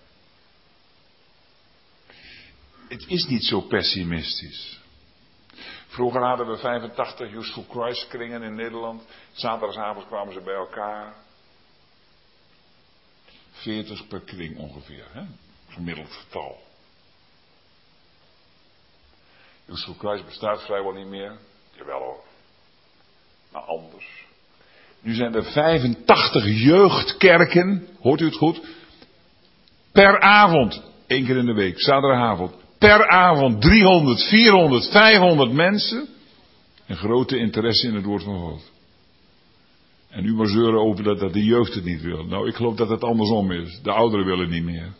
Het is niet zo pessimistisch. Vroeger hadden we vijfentachtig Useful Christ kringen in Nederland. Zaterdagavond kwamen ze bij elkaar. veertig per kring ongeveer, hè? Gemiddeld getal. Useful Christ bestaat vrijwel niet meer. Jawel hoor. Maar anders. Nu zijn er vijfentachtig jeugdkerken, hoort u het goed? Per avond, één keer in de week, zaterdagavond. Per avond driehonderd, vierhonderd, vijfhonderd mensen. En grote interesse in het woord van God. En u maar zeuren over dat, dat de jeugd het niet wil. Nou, ik geloof dat het andersom is. De ouderen willen niet meer.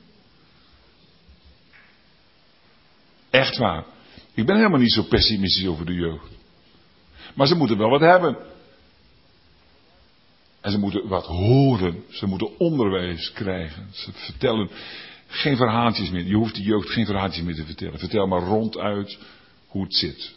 Echt waar. Ik ben helemaal niet zo pessimistisch over de jeugd. Maar ze moeten wel wat hebben. En ze moeten wat horen. Ze moeten onderwijs krijgen. Ze vertellen geen verhaaltjes meer. Je hoeft de jeugd geen verhaaltjes meer te vertellen. Vertel maar ronduit hoe het zit.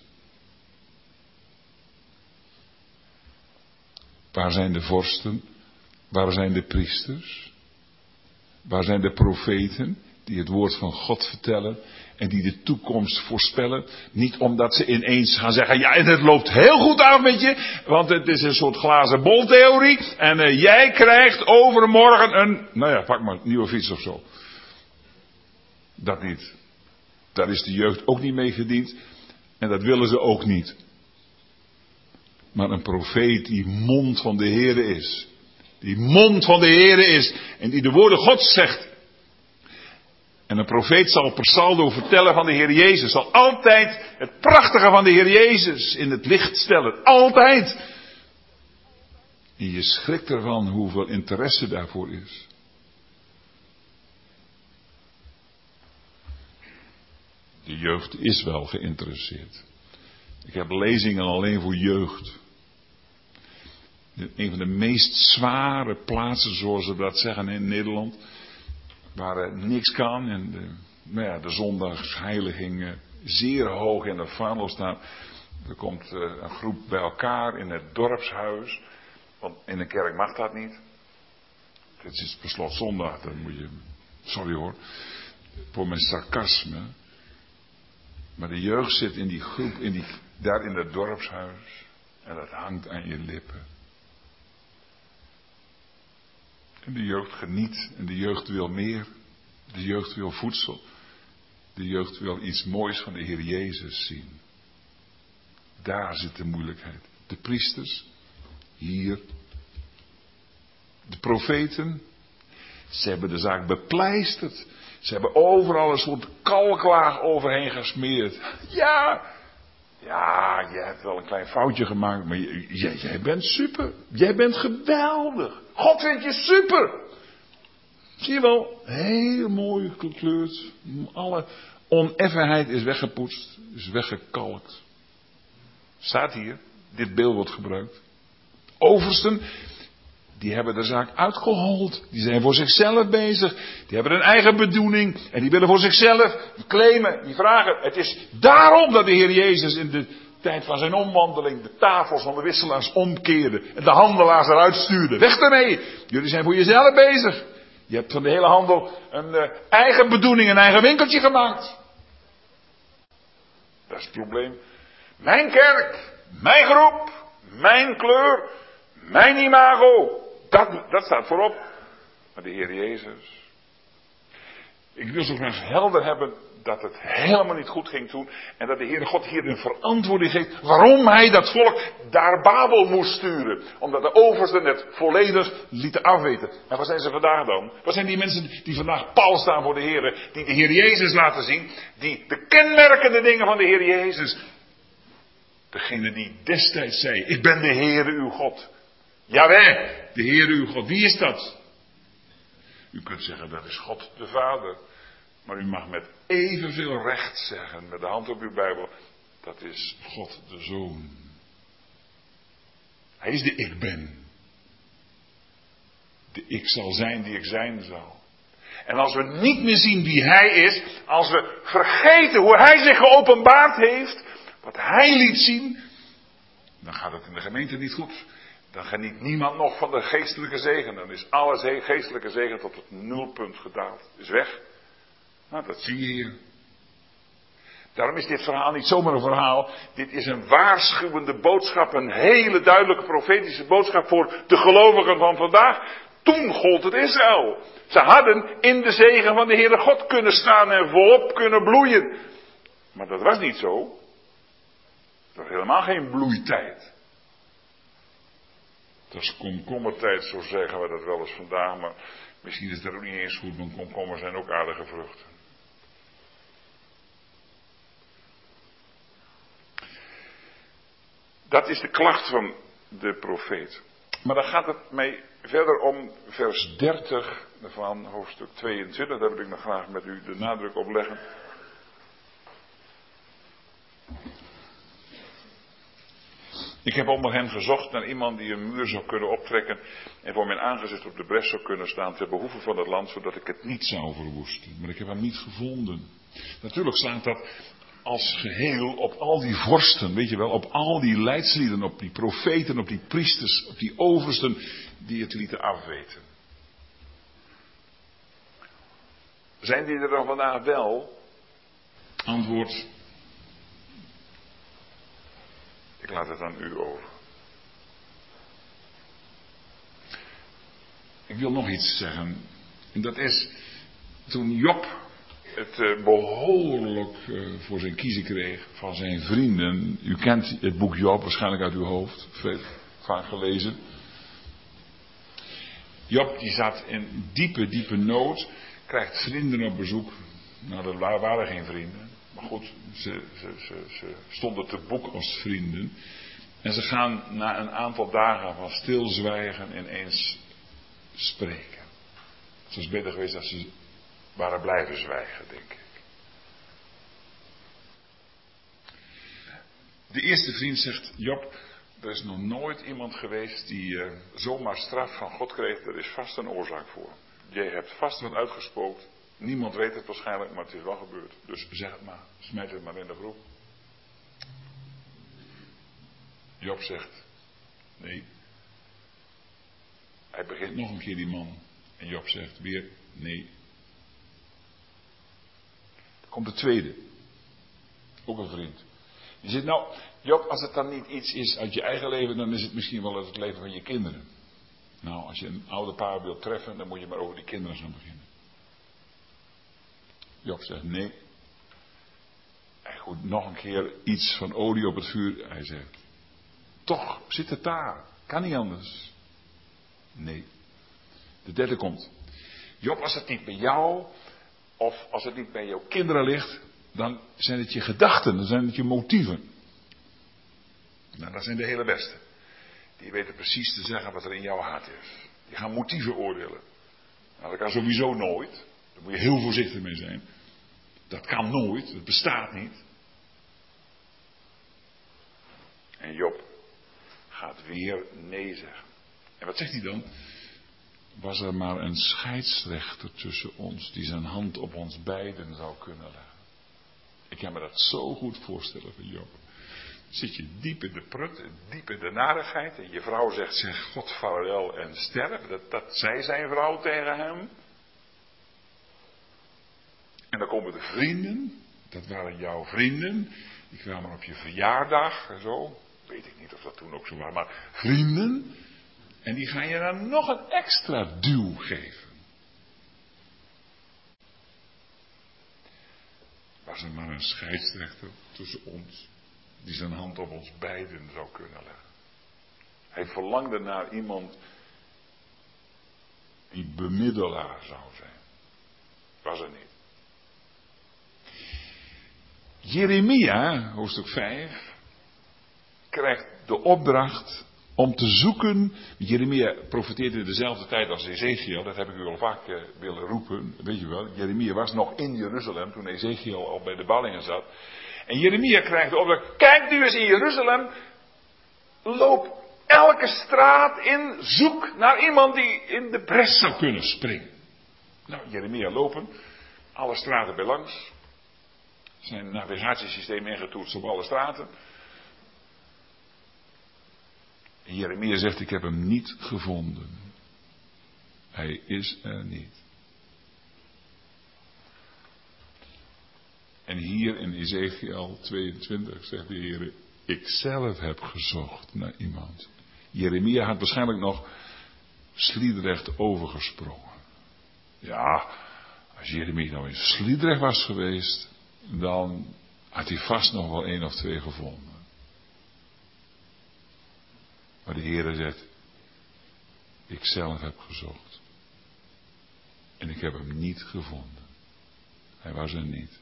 Waar zijn de vorsten? Waar zijn de priesters? Waar zijn de profeten die het woord van God vertellen en die de toekomst voorspellen? Niet omdat ze ineens gaan zeggen, ja en het loopt heel goed af met je, want het is een soort glazen bol theorie en uh, jij krijgt overmorgen een, nou ja, pak maar een nieuwe fiets of zo. Dat niet. Daar is de jeugd ook niet mee gediend en dat willen ze ook niet. Maar een profeet die mond van de Heere is. Die mond van de Heere is. En die de woorden Gods zegt. En een profeet zal per saldo vertellen van de Heer Jezus. Zal altijd het prachtige van de Heer Jezus in het licht stellen. Altijd. En je schrikt ervan hoeveel interesse daarvoor is. De jeugd is wel geïnteresseerd. Ik heb lezingen alleen voor jeugd. Een van de meest zware plaatsen, zoals ze dat zeggen in Nederland. waar uh, niks kan en de, nou ja, de zondagsheiliging zeer hoog in het vaandel staat. Er komt uh, een groep bij elkaar in het dorpshuis, want in een kerk mag dat niet. Dit is per slot zondag, dan moet je, sorry hoor, voor mijn sarcasme. Maar de jeugd zit in die groep, in die, daar in het dorpshuis. En dat hangt aan je lippen. En de jeugd geniet. En de jeugd wil meer. De jeugd wil voedsel. De jeugd wil iets moois van de Heer Jezus zien. Daar zit de moeilijkheid. De priesters. Hier. De profeten. Ze hebben de zaak bepleisterd. Ze hebben overal een soort kalklaag overheen gesmeerd. Ja, ja, je hebt wel een klein foutje gemaakt, maar jij, jij bent super. Jij bent geweldig. God vindt je super. Zie je wel, heel mooi gekleurd. Alle oneffenheid is weggepoetst, is weggekalkt. Staat hier, dit beeld wordt gebruikt. Oversten, die hebben de zaak uitgehold. Die zijn voor zichzelf bezig. Die hebben een eigen bedoeling. En die willen voor zichzelf. Die claimen. Die vragen. Het is daarom dat de Heer Jezus in de tijd van zijn omwandeling de tafels van de wisselaars omkeerde. En de handelaars eruit stuurde. Weg ermee. Jullie zijn voor jezelf bezig. Je hebt van de hele handel een uh, eigen bedoeling. Een eigen winkeltje gemaakt. Dat is het probleem. Mijn kerk. Mijn groep. Mijn kleur. Mijn imago. Dat, dat staat voorop. Maar de Heer Jezus. Ik wil zo graag helder hebben dat het helemaal niet goed ging toen. En dat de Heere God hier een verantwoording geeft. Waarom hij dat volk daar Babel moest sturen. Omdat de oversten het volledig lieten afweten. En wat zijn ze vandaag dan? Wat zijn die mensen die vandaag pal staan voor de Heere. Die de Heer Jezus laten zien. Die de kenmerkende dingen van de Heer Jezus. Degene die destijds zei. Ik ben de Heere uw God. Jawel, de Heer uw God. Wie is dat? U kunt zeggen dat is God de Vader. Maar u mag met evenveel recht zeggen, met de hand op uw Bijbel, dat is God de Zoon. Hij is de ik ben. De ik zal zijn die ik zijn zal. En als we niet meer zien wie Hij is, als we vergeten hoe Hij zich geopenbaard heeft, wat Hij liet zien, dan gaat het in de gemeente niet goed. Dan geniet niemand nog van de geestelijke zegen. Dan is alle geestelijke zegen tot het nulpunt gedaald. Is weg. Nou, dat zie je hier. Daarom is dit verhaal niet zomaar een verhaal. Dit is een waarschuwende boodschap. Een hele duidelijke profetische boodschap voor de gelovigen van vandaag. Toen gold het Israël. Ze hadden in de zegen van de Heere God kunnen staan en volop kunnen bloeien. Maar dat was niet zo. Het was helemaal geen bloeitijd. Dat is komkommertijd, zo zeggen we dat wel eens vandaag, maar misschien is dat ook niet eens goed, want komkommers zijn ook aardige vruchten. Dat is de klacht van de profeet. Maar dan gaat het mij verder om vers dertig van hoofdstuk tweeëntwintig, daar wil ik nog graag met u de nadruk op leggen. Ik heb onder hen gezocht naar iemand die een muur zou kunnen optrekken en voor mijn aangezicht op de bres zou kunnen staan ter behoeve van het land, zodat ik het niet zou verwoesten. Maar ik heb hem niet gevonden. Natuurlijk slaat dat als geheel op al die vorsten, weet je wel, op al die leidslieden, op die profeten, op die priesters, op die oversten die het lieten afweten. Zijn die er dan vandaag wel? Antwoord. Ik laat het aan u over. Ik wil nog iets zeggen. En dat is, toen Job het uh, behoorlijk uh, voor zijn kiezen kreeg van zijn vrienden. U kent het boek Job waarschijnlijk uit uw hoofd. Veel, vaak gelezen. Job die zat in diepe, diepe nood. Krijgt vrienden op bezoek. Nou, dat waren geen vrienden. Maar goed, ze, ze, ze, ze stonden te boek als vrienden. En ze gaan na een aantal dagen van stilzwijgen ineens spreken. Het was beter geweest dat ze waren blijven zwijgen, denk ik. De eerste vriend zegt, Job, er is nog nooit iemand geweest die uh, zomaar straf van God kreeg. Er is vast een oorzaak voor. jij hebt vast wat uitgespookt. Niemand weet het waarschijnlijk, maar het is wel gebeurd. Dus zeg het maar, smijt het maar in de groep. Job zegt, nee. Hij begint nog een keer die man. En Job zegt weer, nee. Dan komt de tweede. Ook een vriend. Die zegt, nou, Job, als het dan niet iets is uit je eigen leven, dan is het misschien wel uit het leven van je kinderen. Nou, als je een oude paar wilt treffen, dan moet je maar over die kinderen gaan beginnen. Job zegt, nee. Hij gooit nog een keer iets van olie op het vuur. Hij zegt, toch zit het daar. Kan niet anders. Nee. De derde komt. Job, als het niet bij jou, of als het niet bij jouw kinderen ligt, dan zijn het je gedachten, dan zijn het je motieven. Nou, dat zijn de hele beste. Die weten precies te zeggen wat er in jouw hart is. Die gaan motieven oordelen. Nou, dat kan sowieso nooit. Daar moet je heel voorzichtig mee zijn. Dat kan nooit, dat bestaat niet. En Job gaat weer nee zeggen. En wat zegt hij dan? Was er maar een scheidsrechter tussen ons die zijn hand op ons beiden zou kunnen leggen. Ik kan me dat zo goed voorstellen van Job. Zit je diep in de prut, diep in de narigheid. En je vrouw zegt, zeg God vaarwel en sterf. Dat, dat zei zijn vrouw tegen hem. En dan komen de vrienden. Dat waren jouw vrienden. Die kwamen op je verjaardag en zo. Weet ik niet of dat toen ook zo was. Maar vrienden. En die gaan je dan nog een extra duw geven. Was er maar een scheidsrechter tussen ons. Die zijn hand op ons beiden zou kunnen leggen. Hij verlangde naar iemand die bemiddelaar zou zijn. Was er niet. Jeremia, hoofdstuk vijf, krijgt de opdracht om te zoeken. Jeremia profeteerde in dezelfde tijd als Ezekiel, dat heb ik u al vaak uh, willen roepen, weet je wel. Jeremia was nog in Jeruzalem toen Ezekiel al bij de ballingen zat. En Jeremia krijgt de opdracht, kijk nu eens in Jeruzalem, loop elke straat in, zoek naar iemand die in de bres zou kunnen springen. Nou, Jeremia lopen, alle straten bij langs. Zijn navigatiesysteem ingetoetst op alle straten. En Jeremia zegt, ik heb hem niet gevonden. Hij is er niet. En hier in Ezekiel tweeëntwintig zegt de Heer, ik zelf heb gezocht naar iemand. Jeremia had waarschijnlijk nog Sliedrecht overgesprongen. Ja, als Jeremia nou in Sliedrecht was geweest, dan had hij vast nog wel één of twee gevonden. Maar de Heer zegt, ik zelf heb gezocht. En ik heb hem niet gevonden. Hij was er niet.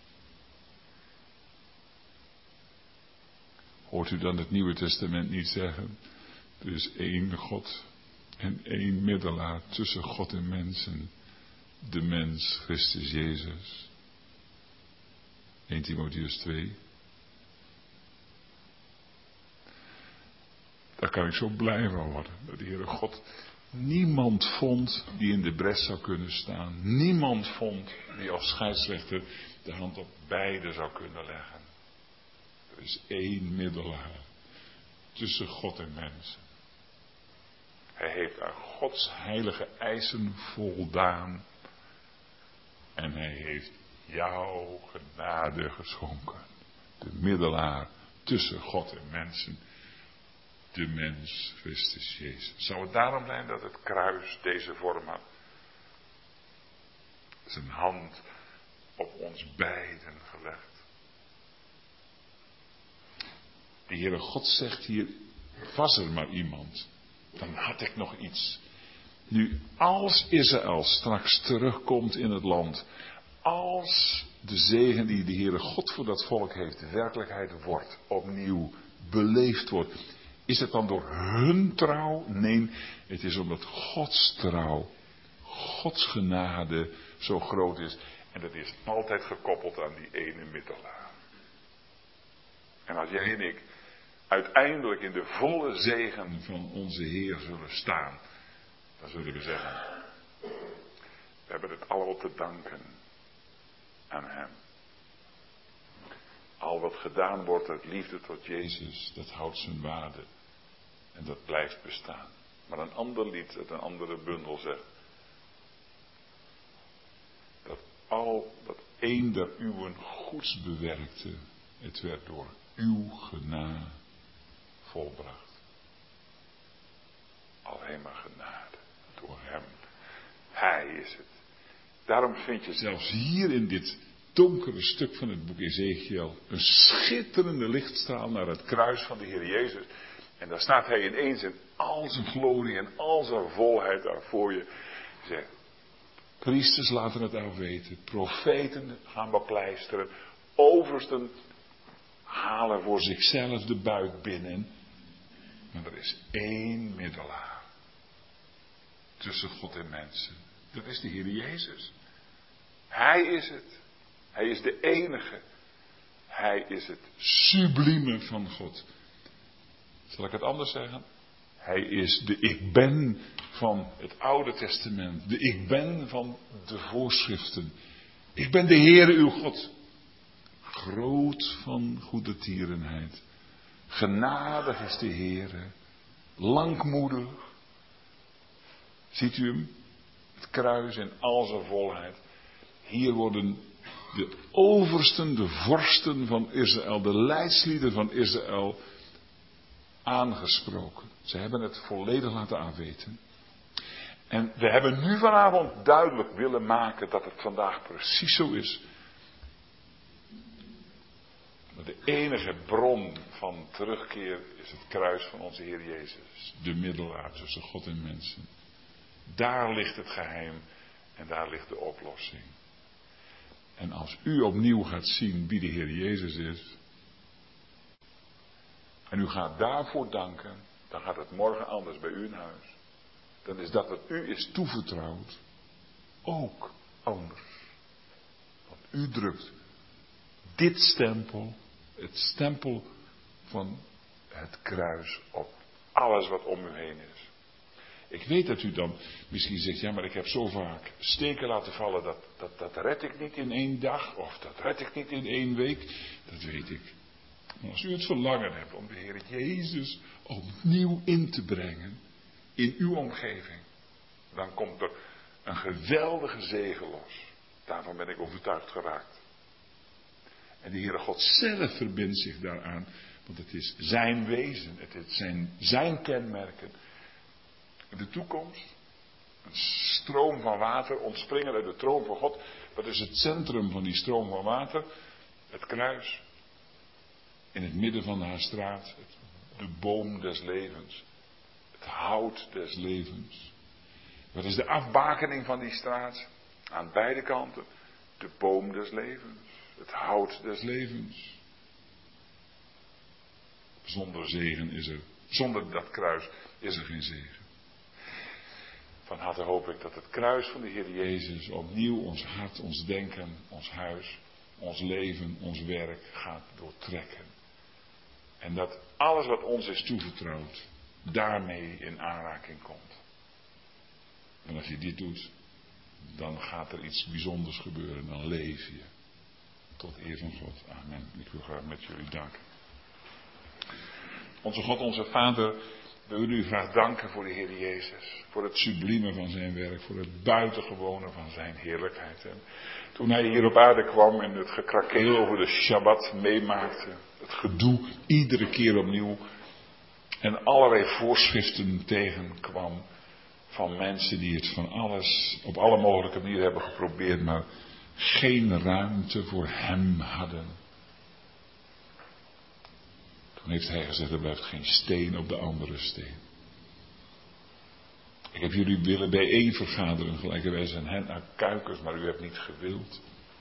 Hoort u dan het Nieuwe Testament niet zeggen? Er is één God en één middelaar tussen God en mensen. De mens, Christus Jezus. Eerste Timotheüs twee. Daar kan ik zo blij van worden. Dat de Heere God niemand vond die in de bres zou kunnen staan. Niemand vond die als scheidsrechter de hand op beide zou kunnen leggen. Er is één middelaar tussen God en mensen. Hij heeft aan Gods heilige eisen voldaan. En hij heeft jou genade geschonken. De middelaar tussen God en mensen. De mens, Christus Jezus. Zou het daarom zijn dat het kruis deze vorm had? Zijn hand op ons beiden gelegd. De Heere God zegt hier, was er maar iemand, dan had ik nog iets. Nu, als Israël straks terugkomt in het land, als de zegen die de Heere God voor dat volk heeft, de werkelijkheid wordt, opnieuw beleefd wordt, is het dan door hun trouw? Nee, het is omdat Gods trouw, Gods genade zo groot is. En dat is altijd gekoppeld aan die ene middelaar. En als jij en ik uiteindelijk in de volle zegen van onze Heer zullen staan, dan zullen we zeggen, We hebben het allemaal te danken aan hem. Al wat gedaan wordt uit liefde tot Jezus, dat houdt zijn waarde. En dat blijft bestaan. Maar een ander lied uit een andere bundel zegt, dat al dat een der uwen goeds bewerkte, het werd door uw genade volbracht. Alleen maar genade, door hem. Hij is het. Daarom vind je zelfs hier in dit donkere stuk van het boek Ezekiel een schitterende lichtstraal naar het kruis van de Heer Jezus. En daar staat hij ineens in al zijn glorie en al zijn volheid daar voor je. Zegt, priesters laten het afweten, profeten gaan bepleisteren, oversten halen voor zichzelf de buik binnen. Maar er is één middelaar tussen God en mensen. Dat is de Heer Jezus. Hij is het. Hij is de enige. Hij is het sublieme van God. Zal ik het anders zeggen? Hij is de ik ben van het Oude Testament. De ik ben van de voorschriften. Ik ben de Heere uw God. Groot van goede tierenheid. Genadig is de Heere. Langmoedig. Ziet u hem? Het kruis in al zijn volheid. Hier worden de oversten, de vorsten van Israël, de leidslieden van Israël aangesproken. Ze hebben het volledig laten aanweten. En we hebben nu vanavond duidelijk willen maken dat het vandaag precies zo is. De enige bron van terugkeer is het kruis van onze Heer Jezus. De middelaar tussen God en mensen. Daar ligt het geheim en daar ligt de oplossing. En als u opnieuw gaat zien wie de Heer Jezus is, en u gaat daarvoor danken, dan gaat het morgen anders bij u in huis. Dan is dat wat u is toevertrouwd ook anders. Want u drukt dit stempel, het stempel van het kruis op alles wat om u heen is. Ik weet dat u dan misschien zegt, ja maar ik heb zo vaak steken laten vallen, dat, dat, dat red ik niet in één dag, of dat red ik niet in één week. Dat weet ik. Maar als u het verlangen hebt om de Heer Jezus opnieuw in te brengen in uw omgeving, dan komt er een geweldige zegen los. Daarvan ben ik overtuigd geraakt. En de Heere God zelf verbindt zich daaraan, want het is zijn wezen, het is zijn, zijn kenmerken. In de toekomst, een stroom van water ontspringen uit de troon van God. Wat is het centrum van die stroom van water? Het kruis. In het midden van haar straat, de boom des levens. Het hout des levens. Wat is de afbakening van die straat? Aan beide kanten, de boom des levens. Het hout des levens. Zonder zegen is er, zonder dat kruis is er geen zegen. Van harte hoop ik dat het kruis van de Heer Jezus opnieuw ons hart, ons denken, ons huis, ons leven, ons werk gaat doortrekken. En dat alles wat ons is toevertrouwd, daarmee in aanraking komt. En als je dit doet, dan gaat er iets bijzonders gebeuren, dan leef je. Tot eer van God. Amen. Ik wil graag met jullie danken. Onze God, onze Vader, we willen u graag danken voor de Heer Jezus. Voor het sublieme van zijn werk. Voor het buitengewone van zijn heerlijkheid. En toen hij hier op aarde kwam en het gekrakeel over de Shabbat meemaakte. Het gedoe iedere keer opnieuw. En allerlei voorschriften tegenkwam. Van mensen die het van alles op alle mogelijke manieren hebben geprobeerd. Maar geen ruimte voor hem hadden. Toen heeft hij gezegd, er blijft geen steen op de andere steen. Ik heb jullie willen bijeen vergaderen, gelijkerwijs aan hen naar kuikens, maar u hebt niet gewild.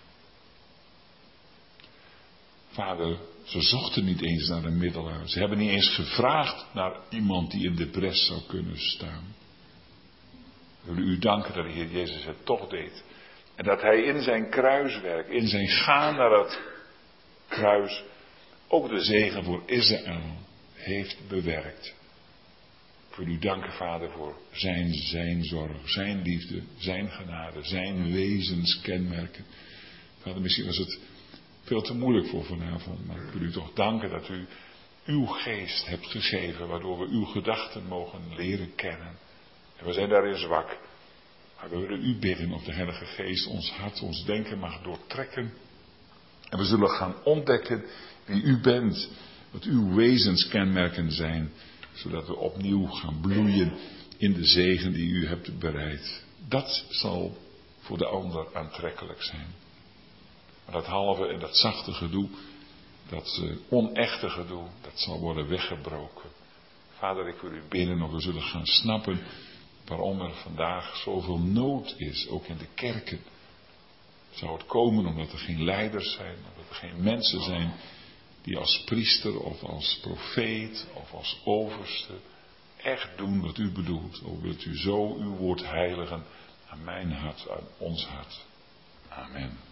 Vader, ze zochten niet eens naar een middelaar. Ze hebben niet eens gevraagd naar iemand die in de bres zou kunnen staan. We willen u danken dat de Heer Jezus het toch deed. En dat hij in zijn kruiswerk, in zijn gaan naar dat kruis, ook de zegen voor Israël heeft bewerkt. Ik wil u danken, Vader, voor zijn, zijn zorg, zijn liefde, zijn genade, zijn wezenskenmerken. Vader, misschien was het veel te moeilijk voor vanavond, maar ik wil u toch danken dat u uw geest hebt gegeven, waardoor we uw gedachten mogen leren kennen. En we zijn daarin zwak. Maar we willen u bidden of de Heilige Geest ons hart, ons denken mag doortrekken. En we zullen gaan ontdekken wie u bent, wat uw wezenskenmerken zijn, zodat we opnieuw gaan bloeien in de zegen die u hebt bereid. Dat zal voor de ander aantrekkelijk zijn. Maar dat halve en dat zachte gedoe, dat uh, onechte gedoe, dat zal worden weggebroken. Vader, ik wil u bidden of we zullen gaan snappen waarom er vandaag zoveel nood is, ook in de kerken. Zou het komen omdat er geen leiders zijn, omdat er geen mensen zijn die als priester of als profeet of als overste echt doen wat u bedoelt. O, wilt u zo uw woord heiligen aan mijn hart, aan ons hart. Amen.